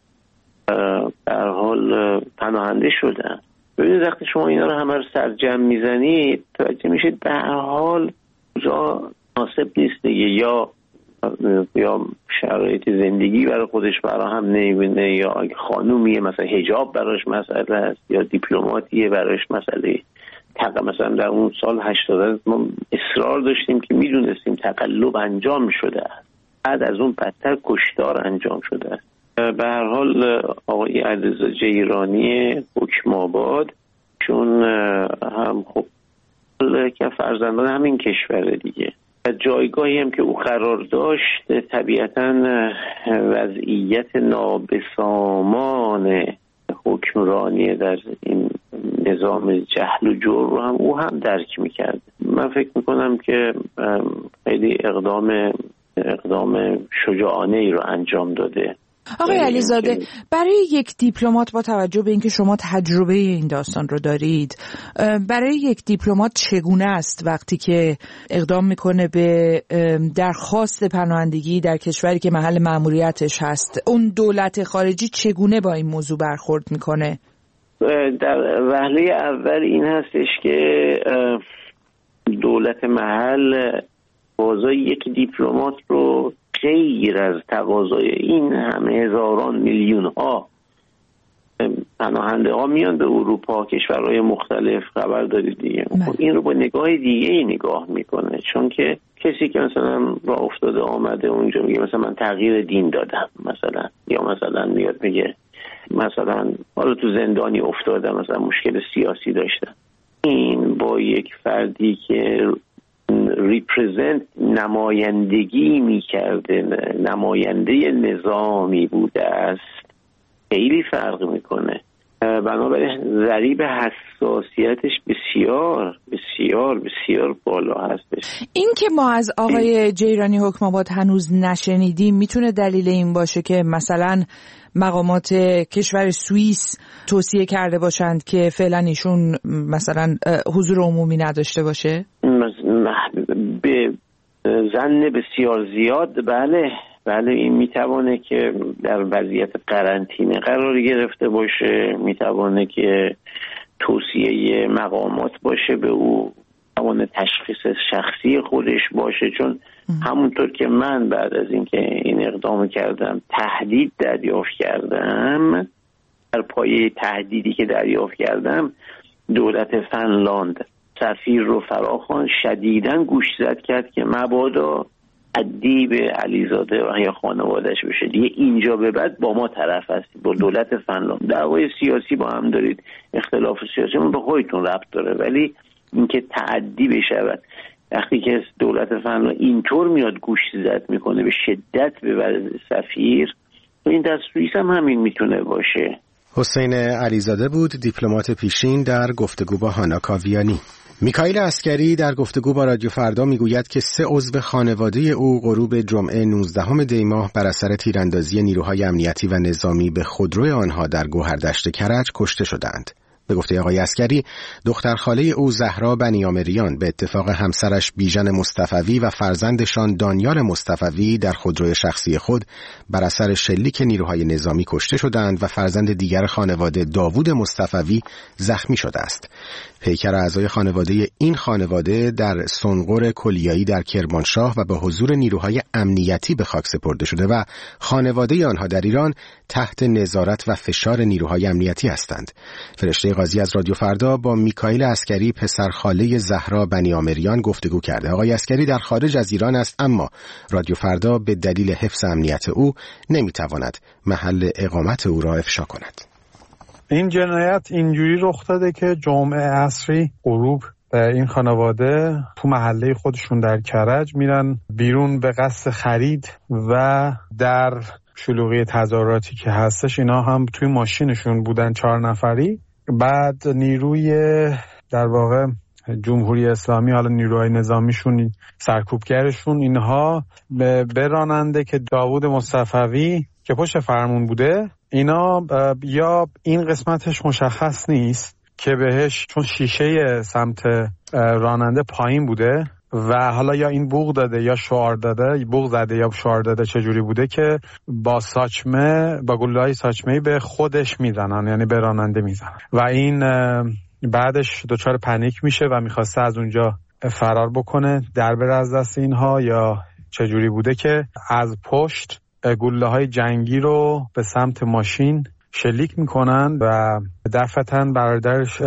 در حال پناهنده شدن. ببینید وقتی شما اینا رو همه رو سرجم میزنید توجه میشید به هر حال جا مناسب نیست دیگه، یا یا شرایط زندگی برای خودش فراهم نمی‌بینه، یا خانومیه مثلا حجاب براش مسئله است، یا دیپلماتیه براش مسئله. تق مثلا در اون سال هشتاد ما اصرار داشتیم که میدونستیم تقلب انجام شده است، بعد از اون بدتر کشتار انجام شده است. به هر حال آقای علیزاده جیرانی حکم‌آباد چون هم خب که فرزندان همین کشور دیگه، جایگاهی هم که او قرار داشت طبیعتاً وضعیت نابسامان حکمرانی در این نظام جهل و جور رو هم او هم درک میکرد. من فکر میکنم که خیلی اقدام اقدام شجاعانه ای رو انجام داده. آقای علیزاده، برای یک دیپلمات با توجه به اینکه شما تجربه این داستان رو دارید، برای یک دیپلمات چگونه است وقتی که اقدام میکنه به درخواست پناهندگی در کشوری که محل مأموریتش هست، اون دولت خارجی چگونه با این موضوع برخورد میکنه؟ در وهله اول این هستش که دولت محل تقاضای یک دیپلمات رو غیر از تقاضای این همه هزاران میلیون ها پناهنده ها میان به اروپا، کشورهای مختلف، خبر دارید دیگه، این رو با نگاه دیگه ای نگاه میکنه. چون که کسی که مثلا با افتاده آمده اونجا میگه مثلا من تغییر دین دادم مثلا، یا مثلا میاد میگه مثلا حالا تو زندانی افتادم، مثلا مشکل سیاسی داشتم، این با یک فردی که ریپرزنت نمایندگی میکرده، نماینده نظامی بوده است، خیلی فرق میکنه. بنابراین ضریب حساسیتش بسیار بسیار بسیار بالا هستش. این که ما از آقای جیرانی حکم‌آباد هنوز نشنیدیم میتونه دلیل این باشه که مثلا مقامات کشور سوئیس توصیه کرده باشند که فعلا ایشون مثلا حضور عمومی نداشته باشه؟ به ظن بسیار زیاد بله بله این میتوانه که در وضعیت قرنطینه قرار گرفته باشه، میتوانه که توصیه مقامات باشه به او، میتوانه تشخیص شخصی خودش باشه. چون همونطور که من بعد از اینکه این اقدام کردم تهدید دریافت کردم، در پایه تهدیدی که دریافت کردم دولت فنلاند سفیر رو فراخوان شدیداً گوش زد کرد که مبادا ادیب علیزاده و یا خانوادهش بشه دیگه، اینجا به بعد با ما طرف هستید، با دولت فنلاند دعوای سیاسی با هم دارید، اختلاف سیاسی من به خودتون ربط داره، ولی اینکه تعدی بشود وقتی که دولت فنلاند اینطور میاد گوش زد میکنه به شدت به سفیر، این در سوئیس هم همین میتونه باشه. حسین علیزاده بود، دیپلمات پیشین در گفتگو با هانا کاویانی. میکائیل عسکری در گفتگو با رادیو فردا میگوید که سه عضو خانواده او غروب جمعه نوزدهم دی ماه بر اثر تیراندازی نیروهای امنیتی و نظامی به خودرو آنها در گوهردشت کرج کشته شدند. به گفته آقای عسکری، دختر خاله او زهرا بنیامریان به اتفاق همسرش بیژن مصطفوی و فرزندشان دانیال مصطفوی در خودروی شخصی خود بر اثر شلیک نیروهای نظامی کشته شدند و فرزند دیگر خانواده داوود مصطفوی زخمی شده است. پیکر اعضای خانواده این خانواده در سنقر کلیایی در کرمانشاه و به حضور نیروهای امنیتی به خاک سپرده شده و خانواده آنها در ایران تحت نظارت و فشار نیروهای امنیتی هستند. فرشته قاضی از رادیو فردا با میکائیل عسکری پسر خاله زهرا بنیامریان گفتگو کرده. آقای عسکری در خارج از ایران است، اما رادیو فردا به دلیل حفظ امنیت او نمیتواند محل اقامت او را افشا کند. این جنایت اینجوری رخ داده که جمعه عصری غروب این خانواده تو محله خودشون در کرج میرن بیرون به قصد خرید و در شلوغی تظاهراتی که هستش اینا هم توی ماشینشون بودن چهار نفری. بعد نیروی در واقع جمهوری اسلامی، حالا نیروهای نظامیشون، سرکوبگرشون، اینها به راننده که داوود مصطفوی که پشت فرمون بوده، اینا یا این قسمتش مشخص نیست که بهش چون شیشه سمت راننده پایین بوده و حالا یا این بوق داده یا شعار داده، بوق زده یا شعار داده چجوری بوده که با ساچمه با گلوله‌های ساچمه‌ای به خودش میزنن، یعنی به راننده میزنن و این بعدش دچار پنیک میشه و میخواسته از اونجا فرار بکنه در بره از دست اینها، یا چجوری بوده که از پشت گلوله های جنگی رو به سمت ماشین شلیک میکنن و دفعتاً برادرش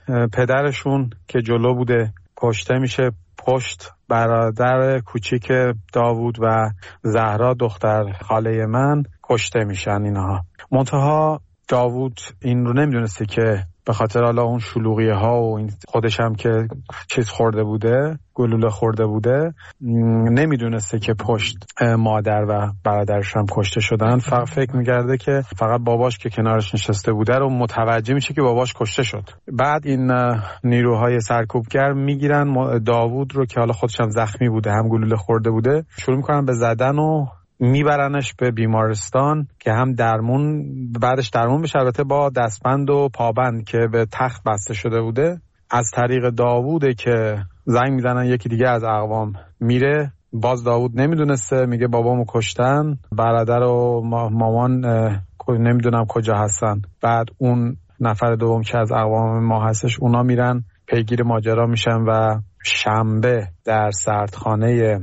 پدرشون که جلو بوده کشته میشه، پشت برادر کوچیک داوود و زهرا دختر خاله من کشته میشن اینها. منتها داوود این رو نمیدونسته که به خاطر حالا اون شلوغیه ها و این خودش هم که چیز خورده بوده، گلوله خورده بوده، نمیدونسته که پشت مادر و برادرش هم کشته شدن. فقط فکر میگرده که فقط باباش که کنارش نشسته بوده رو متوجه میشه که باباش کشته شد. بعد این نیروهای سرکوبگر میگیرن داوود رو که حالا خودش هم زخمی بوده، هم گلوله خورده بوده، شروع میکنن به زدن و میبرنش به بیمارستان که هم درمون بعدش درمون بشه، البته با دستبند و پابند که به تخت بسته شده بوده. از طریق داووده که زنگ میزنن یکی دیگه از اقوام میره، باز داوود نمیدونسته، میگه بابامو کشتن، برادر و مامان نمیدونم کجا هستن. بعد اون نفر دوم که از اقوام ما هستش اونا میرن پیگیر ماجرا میشن و شنبه در سردخانه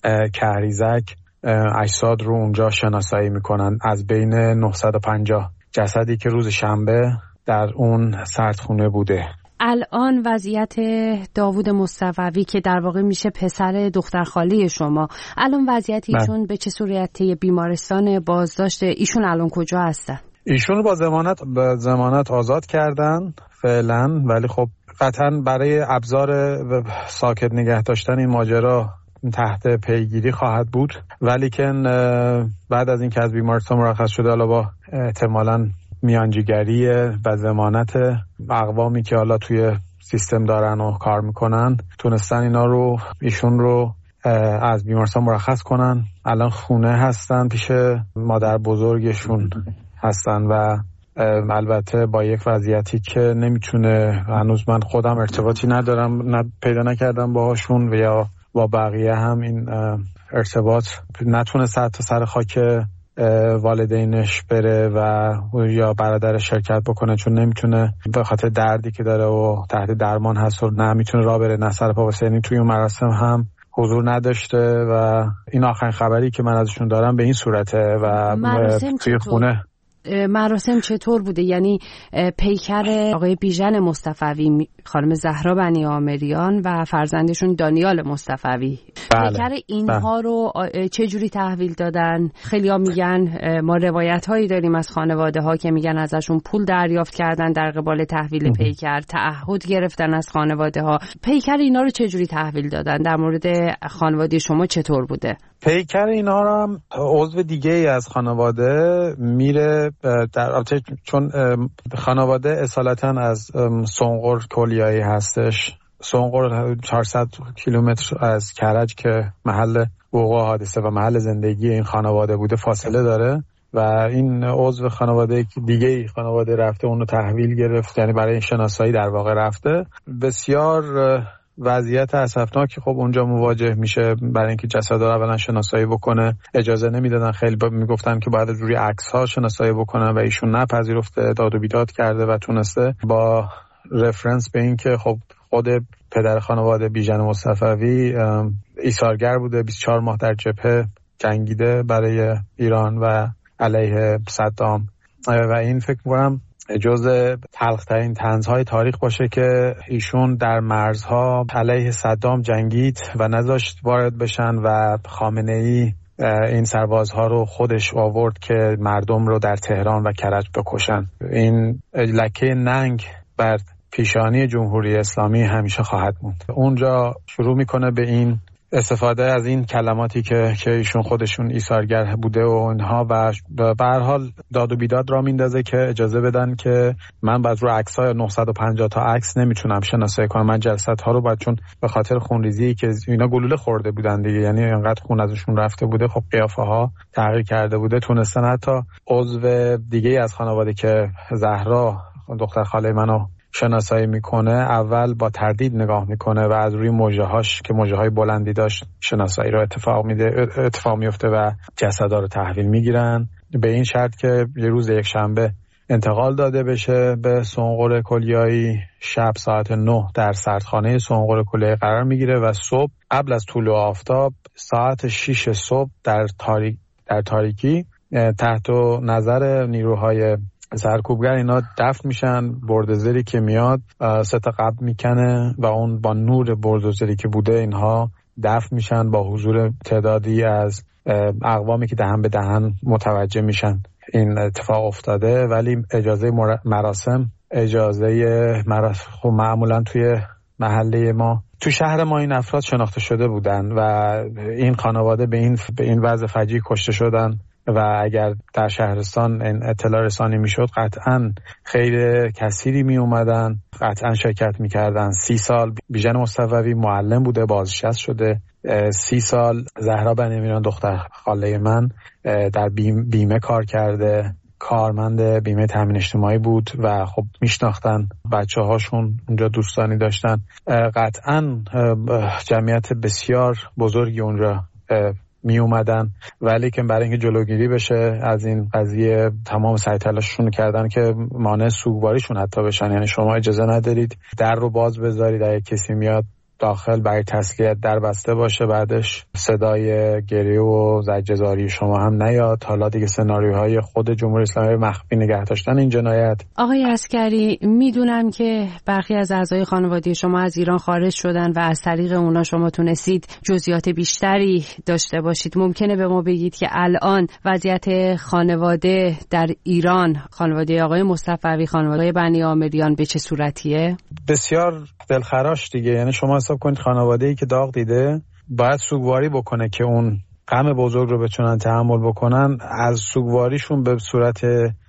کهریزک اجساد رو اونجا شناسایی میکنن. از بین نهصد و پنجاه جسدی که روز شنبه در اون سردخونه بوده. الان وضعیت داوود مصطفوی که در واقع میشه پسر دختر خاله شما، الان وضعیت ایشون به چه صورته؟ بیمارستان بازداشت ایشون الان کجا هستن؟ ایشون رو با ضمانت با ضمانت آزاد کردن فعلا، ولی خب قطعا برای ابزار ساکت نگه داشتن این ماجرا تحت پیگیری خواهد بود. ولی که بعد از این که از بیمارستان مرخص شده، حالا با احتمالاً میانجیگری و ضمانت اقوامی که حالا توی سیستم دارن و کار میکنن، تونستن اینا رو ایشون رو از بیمارستان مرخص کنن. الان خونه هستن، پیش مادر بزرگشون هستن و البته با یک وضعیتی که نمیتونه، هنوز من خودم ارتباطی ندارم، نه پیدا نکردم باهاشون و یا با بقیه هم این ارتباط نتونسته حتی سر خاک والدینش بره و یا برادرش شرکت بکنه، چون نمیتونه به خاطر دردی که داره و تحت درمان هست و نه میتونه راه بره، نه سر پا بسه. یعنی توی اون مراسم هم حضور نداشته و این آخرین خبری که من ازشون دارم به این صورته. و توی خونه مراسم چطور بوده؟ یعنی پیکر آقای بیژن مصطفوی، خانم زهرا بنی آمریان و فرزندشون دانیال مصطفوی، بله. پیکر اینها رو چه جوری تحویل دادن؟ خیلی ها میگن، ما روایت هایی داریم از خانواده ها که میگن ازشون پول دریافت کردن در قبال تحویل پیکر، تعهد گرفتن از خانواده ها. پیکر اینا رو چه جوری تحویل دادن؟ در مورد خانواده شما چطور بوده؟ پیکر اینا رو هم عضو دیگه ای از خانواده میره در البته چون خانواده اصالتا از سنقر کلیایی هستش. سنقر چهارصد کیلومتر از کرج که محل وقوع حادثه و محل زندگی این خانواده بوده فاصله داره و این عضو خانواده دیگه ای خانواده رفته اون رو تحویل گرفت، یعنی برای شناسایی در واقع رفته. بسیار وضعیت اسفناکی خب اونجا مواجه میشه. برای اینکه جسد رو اولا شناسایی بکنه اجازه نمیدادن، خیلی میگفتن که باید روی عکس ها شناسایی بکنن و ایشون نپذیرفته، داد و بیداد کرده و تونسته با رفرنس به این که خب خود پدر خانواده بیژن مصطفوی ایثارگر بوده، بیست و چهار ماه در جبهه جنگیده برای ایران و علیه صدام و این فکر می‌کنم جزء تلخ‌ترین طنزهای تاریخ باشه که ایشون در مرزها علیه صدام جنگید و نذاشت وارد بشن و خامنه‌ای این سربازها رو خودش آورد که مردم رو در تهران و کرج بکشن. این لکه ننگ بر پیشانی جمهوری اسلامی همیشه خواهد موند. اونجا شروع میکنه به این استفاده از این کلماتی که که ایشون خودشون ایثارگر بوده و اینها و به هر حال داد و بیداد را میندازه که اجازه بدن که من بعد رو عکس‌های نهصد و پنجاه تا عکس نمیتونم شناسایی کنم. من جلسات‌ها رو بعد چون به خاطر خونریزی که اینا گلوله خورده بودن دیگه، یعنی اینقدر خون ازشون رفته بوده، خب قیافه‌ها تغییر کرده بوده، تونستن حتی عضو دیگه از خانواده که زهرا دختر خاله منو شناسایی میکنه اول با تردید نگاه میکنه و از روی موجه‌هاش که موجه‌های بلندی داشت شناسایی رو اتفاق میده اتفاق میفته و جسدا رو تحویل میگیرن به این شرط که یه روز یک شنبه انتقال داده بشه به سنقر کلیایی. شب ساعت نه در سردخانه سنقر کلیایی قرار میگیره و صبح قبل از طلوع آفتاب ساعت شش صبح در تاریک در تاریکی تحت نظر نیروهای سرکوبگر اینا دفن میشن. بردوزری که میاد سطح قبل میکنه و اون با نور بردوزری که بوده اینها دفن میشن با حضور تعدادی از اقوامی که دهن به دهن متوجه میشن. این اتفاق افتاده ولی اجازه مراسم اجازه مراسم خب معمولا توی محله ما تو شهر ما این افراد شناخته شده بودن و این خانواده به این به این وضع فجیع کشته شدن و اگر در شهرستان این اطلاع رسانی میشد قطعا خیر کثیری می اومدن، قطعا شرکت میکردن. سی سال بیژن مصطفوی معلم بوده، بازنشسته شده. سی سال زهرا بنیامیریان دختر خاله من در بیمه کار کرده، کارمند بیمه تامین اجتماعی بود و خب میشناختن بچه هاشون اونجا، دوستانی داشتن. قطعا جمعیت بسیار بزرگی اونجا می اومدن ولی که برای اینکه جلوگیری بشه از این قضیه تمام سعی تلاششون کردن که مانع سوگواریشون حتی بشن. یعنی شما اجازه ندارید در رو باز بذارید، اگه کسی میاد داخل برای تسلیت در بسته باشه، بعدش صدای گریه و زجرزاری شما هم نیاد. حالا دیگه سناریوهای خود جمهوری اسلامی مخفی نگه داشتن این جنایت. آقای عسکری، میدونم که برخی از اعضای خانواده شما از ایران خارج شدن و از طریق اونا شما تونستید جزئیات بیشتری داشته باشید. ممکنه به ما بگید که الان وضعیت خانواده در ایران، خانواده آقای مصطفوی، خانواده بنیامیریان به چه صورتیه؟ بسیار دلخراش دیگه. یعنی شما حساب کنید خانواده‌ای که داغ دیده باید سوگواری بکنه که اون غم بزرگ رو بتونن تحمل بکنن. از سوگواریشون به صورت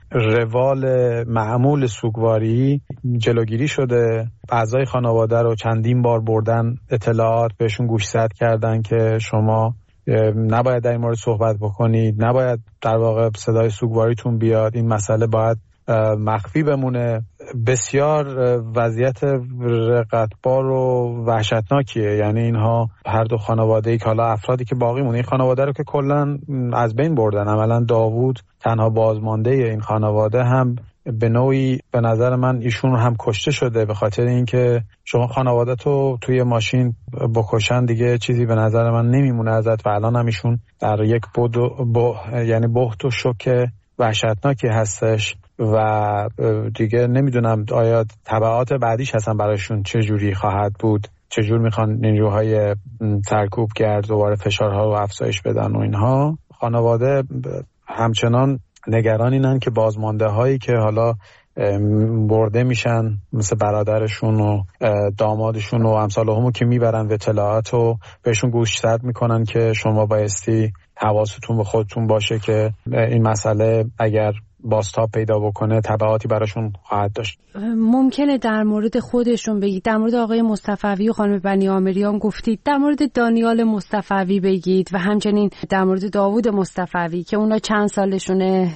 روال معمول سوگواری جلوگیری شده. اعضای خانواده رو چندین بار بردن اطلاعات بهشون گوشزد کردن که شما نباید در این مورد صحبت بکنید، نباید در واقع صدای سوگواریتون بیاد، این مسئله باید مخفی بمونه. بسیار وضعیت رقتبار و وحشتناکیه. یعنی اینها هر دو خانواده‌ای که حالا افرادی که باقی مونه، این خانواده رو که کلا از بین بردن. عملا داوود تنها بازمانده این خانواده هم به نوعی به نظر من ایشون هم کشته شده، به خاطر اینکه شما خانواده تو توی ماشین بکشن دیگه چیزی به نظر من نمیمونه ازت و الان هم ایشون در یک بود با یعنی بهت و شوک وحشتناکی هستش و دیگه نمیدونم آیا تبعات بعدیش هستن برایشون چه جوری خواهد بود، چه جور میخوان نیروهای سرکوبگر دوباره فشارها رو افزایش بدن و اینها. خانواده همچنان نگران اینن که بازمانده هایی که حالا برده میشن مثل برادرشون و دامادشون و امثال همو که میبرن اطلاعات رو بهشون گوشزد میکنن که شما بایستی حواستون به خودتون باشه که این مسئله اگر بازتاب پیدا بکنه تبعاتی براشون خواهد داشت. ممکنه در مورد خودشون بگید، در مورد آقای مصطفوی و خانم بنیامیریان گفتید، در مورد دانیال مصطفوی بگید و همچنین در مورد داوود مصطفوی که اونا چند سالشونه،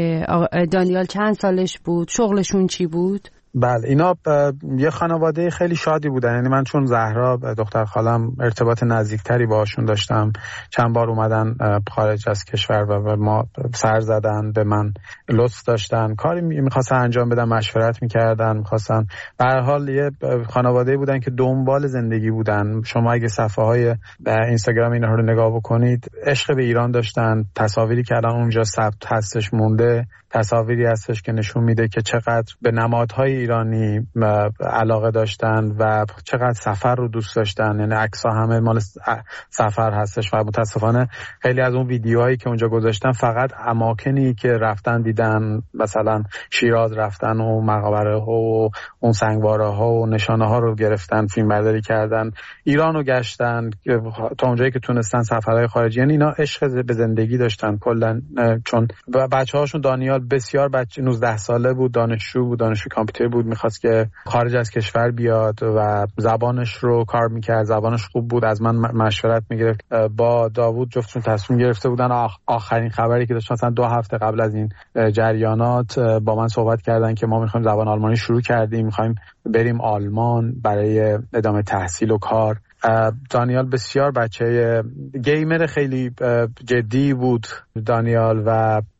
دانیال چند سالش بود، شغلشون چی بود؟ بله، اینا یه خانواده خیلی شادی بودن. یعنی من چون زهرا دختر خالم ارتباط نزدیکتری باهاشون داشتم، چند بار اومدن خارج از کشور و ما سر زدن، به من لطف داشتن، کاری میخواستن انجام بدن، مشورت میکردن، میخواستن به هر حال یه خانواده بودن که دنبال زندگی بودن. شما اگه صفحه های اینستاگرام اینها رو نگاه بکنید، عشق به ایران داشتن. تصاویری که الان اونجا ثبت هستش مونده، تصاویری هستش که نشون میده که چقدر به نمادهای ایرانی علاقه داشتن و چقدر سفر رو دوست داشتن. یعنی عکس‌ها همه مال سفر هستش و متاسفانه خیلی از اون ویدیوهایی که اونجا گذاشتن فقط اماکنی که رفتن دیدن، مثلا شیراز رفتن و مقبره ها و اون سنگواره ها و نشانه ها رو گرفتن، فیلم برداری کردن، ایران رو گشتن تا اونجایی که تونستن، سفرهای خارجی. یعنی اینا عشق به زندگی داشتن کلا. چون بچه‌هاشون دانیال بسیار بچه نوزده ساله بود، دانشجو بود، دانشجو کامپیوتر بود، میخواست که خارج از کشور بیاد و زبانش رو کار میکرد، زبانش خوب بود. از من مشورت میگرفت. با داوود جفتشون تصمیم گرفته بودن. آخرین خبری که داشتن مثلا دو هفته قبل از این جریانات با من صحبت کردن که ما میخوایم زبان آلمانی شروع کردیم، میخوایم بریم آلمان برای ادامه تحصیل و کار. دانیال بسیار بچه گیمر خیلی جدی بود دانیال و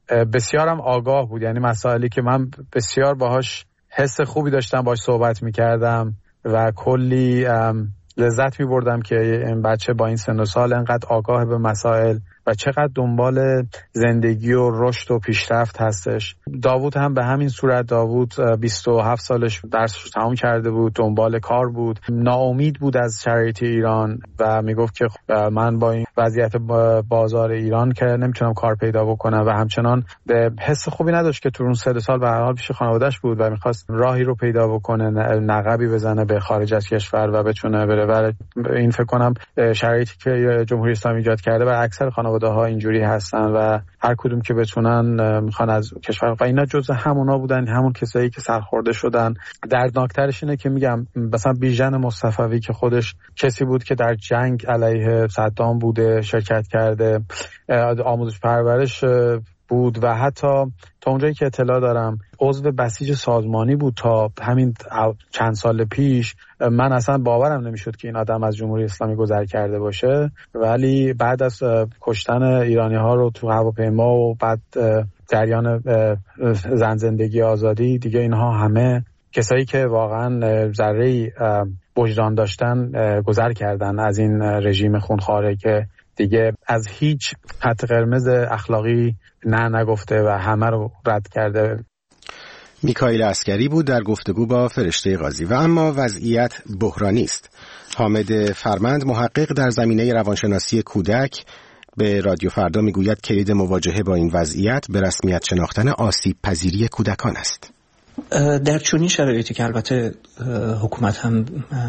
بسیارم آگاه بود، یعنی مسائلی که من بسیار باهاش حس خوبی داشتم باهاش صحبت میکردم و کلی لذت میبردم که این بچه با این سن و سال انقدر آگاه به مسائل و چقدر دنبال زندگی و رشد و پیشرفت هستش. داوود هم به همین صورت. داوود بیست و هفت سالش درسش تمام کرده بود، دنبال کار بود، ناامید بود از شرایط ایران و میگفت که من با این وضعیت بازار ایران که نمیتونم کار پیدا بکنم و همچنان به حس خوبی نداشت که تو اون سه سال به هر حال پیش خانواده‌اش بود و میخواست راهی رو پیدا بکنه، نقبی بزنه به خارج از کشور و بتونه بره. و این فکر کنم شرایطی که جمهوری اسلامی ایجاد کرده و اکثر خانواده ها اینجوری هستن و هر کدوم که بتونن میخوان از کشور و اینا جزء همونا بودن، همون کسایی که سرخورده شدن. دردناکترش اینه که میگم مثلا بیژن مصطفوی که خودش کسی بود که در جنگ علیه صدام بوده، شرکت کرده، آموزش پرورش بود و حتی تا اونجایی که اطلاع دارم عضو بسیج سازمانی بود تا همین چند سال پیش. من اصلا باورم نمیشد که این آدم از جمهوری اسلامی گذر کرده باشه، ولی بعد از کشتن ایرانی ها رو تو هواپیما و بعد جریان زن زندگی آزادی دیگه، اینها همه کسایی که واقعا ذره‌ای وجدان داشتن گذر کردن از این رژیم خونخواره که دیگه از هیچ خط قرمز اخلاقی نه نگفته و همه رو رد کرده. میکائیل عسکری بود در گفتگو با فرشته قاضی. و اما وضعیت بحرانی است. حامد فرمند، محقق در زمینه روانشناسی کودک، به رادیو فردا میگوید کلید مواجهه با این وضعیت به رسمیت شناختن آسیب پذیری کودکان است. در چنین شرایطی که البته حکومت هم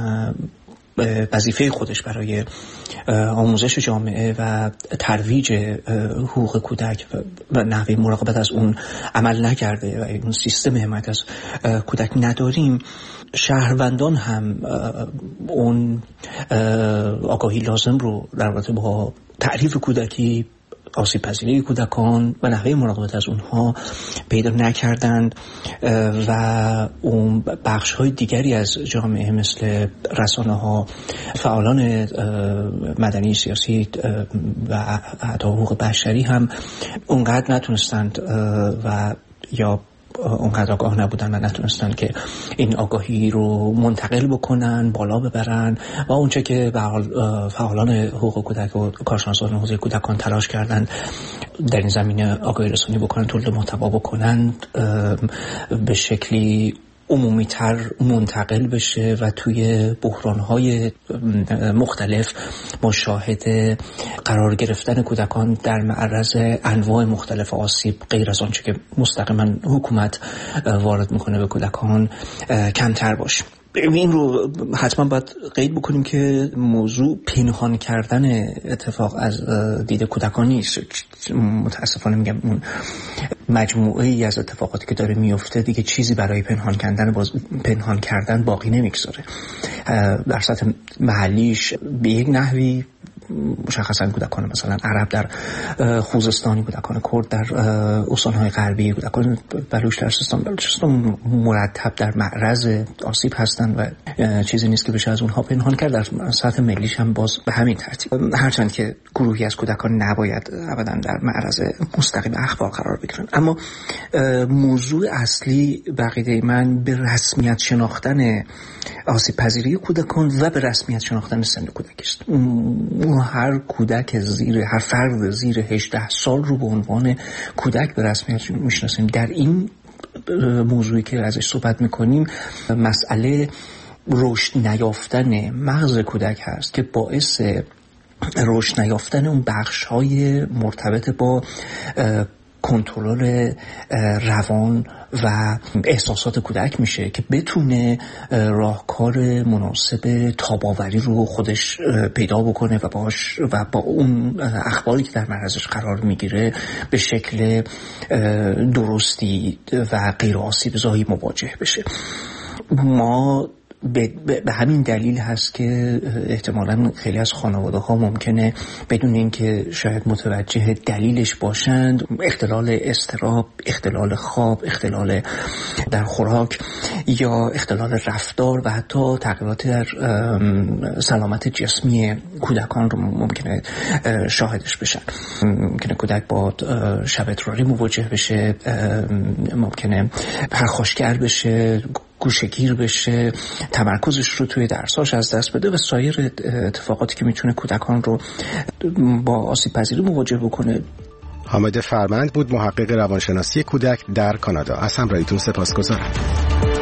وظیفه خودش برای آموزش جامعه و ترویج حقوق کودک و نحوه مراقبت از اون عمل نکرده و اون سیستم حمایت از کودک نداریم، شهروندان هم اون آگاهی لازم رو در رابطه با تعریف کودکی، آسیب پذیری کودکان و نحوه مراقبت از اونها پیدا نکردند و اون بخش های دیگری از جامعه مثل رسانه ها، فعالان مدنی سیاسی و حتی حقوق بشری هم اونقدر نتونستند و یا اونقدر آگاه نبودن و نتونستن که این آگاهی رو منتقل بکنن، بالا ببرن و اونچه که به حال فعالان حقوق کودک و کارشناسان حوزه کودکان تلاش کردن در این زمینه آگاهی رسانی بکنن، تولید محتوا بکنن، به شکلی عمومی تر منتقل بشه و توی بحران‌های مختلف ما شاهد قرار گرفتن کودکان در معرض انواع مختلف آسیب غیر از آنچه که مستقیما حکومت وارد میکنه به کودکان کمتر باشه. این رو حتما باید قید بکنیم که موضوع پنهان کردن اتفاق از دید کودکان نیست. متاسفانه میگم اون مجموعه ای از اتفاقاتی که داره میفته دیگه چیزی برای پنهان کردن باز پنهان کردن باقی نمیگذاره. در سطح محلیش به یک نحوی مشخصا کودکان مثلا عرب در خوزستانی، کودکان کرد در استان‌های غربی، کودکان بلوچ در سیستان بلوچستان مرتب در معرض آسیب هستند و چیزی نیست که بشه از اونها پنهان کرد. در سطح ملیش هم باز به همین ترتیب، هرچند که گروهی از کودکان نباید ابدا در معرض مستقیم اخبار قرار بگیرن. اما موضوع اصلی بقیده من به رسمیت شناختن آسیب پذیری کودکان و به رسمیت شناختن سن کودکی است. هر کودک زیر هر فرد زیر هجده سال رو به عنوان کودک به رسمیت میشناسیم. در این موضوعی که ازش صحبت میکنیم مسئله رشد نیافتن مغز کودک هست که باعث رشد نیافتن اون بخش‌های مرتبط با کنترل روان و احساسات کودک میشه که بتونه راهکار مناسب تاب‌آوری رو خودش پیدا بکنه و باش و با اون اخباری که در معرضش قرار میگیره به شکل درستی و غیر آسیب‌زایی مواجه بشه. ما به, به همین دلیل هست که احتمالاً خیلی از خانواده ها ممکنه بدون اینکه شاید متوجه دلیلش باشند اختلال اضطراب، اختلال خواب، اختلال در خوراک یا اختلال رفتار و حتی تغییرات در سلامت جسمی کودکان رو ممکنه شاهدش بشن. ممکنه کودک با شب اضطراری مواجه بشه، ممکنه پرخاشگر بشه، گوشه‌گیر بشه، تمرکزش رو توی درساش از دست بده و سایر اتفاقاتی که میتونه کودکان رو با آسیب پذیری مواجه بکنه. حامد فرمند بود، محقق روانشناسی کودک در کانادا. از همراهیتون سپاسگزارم.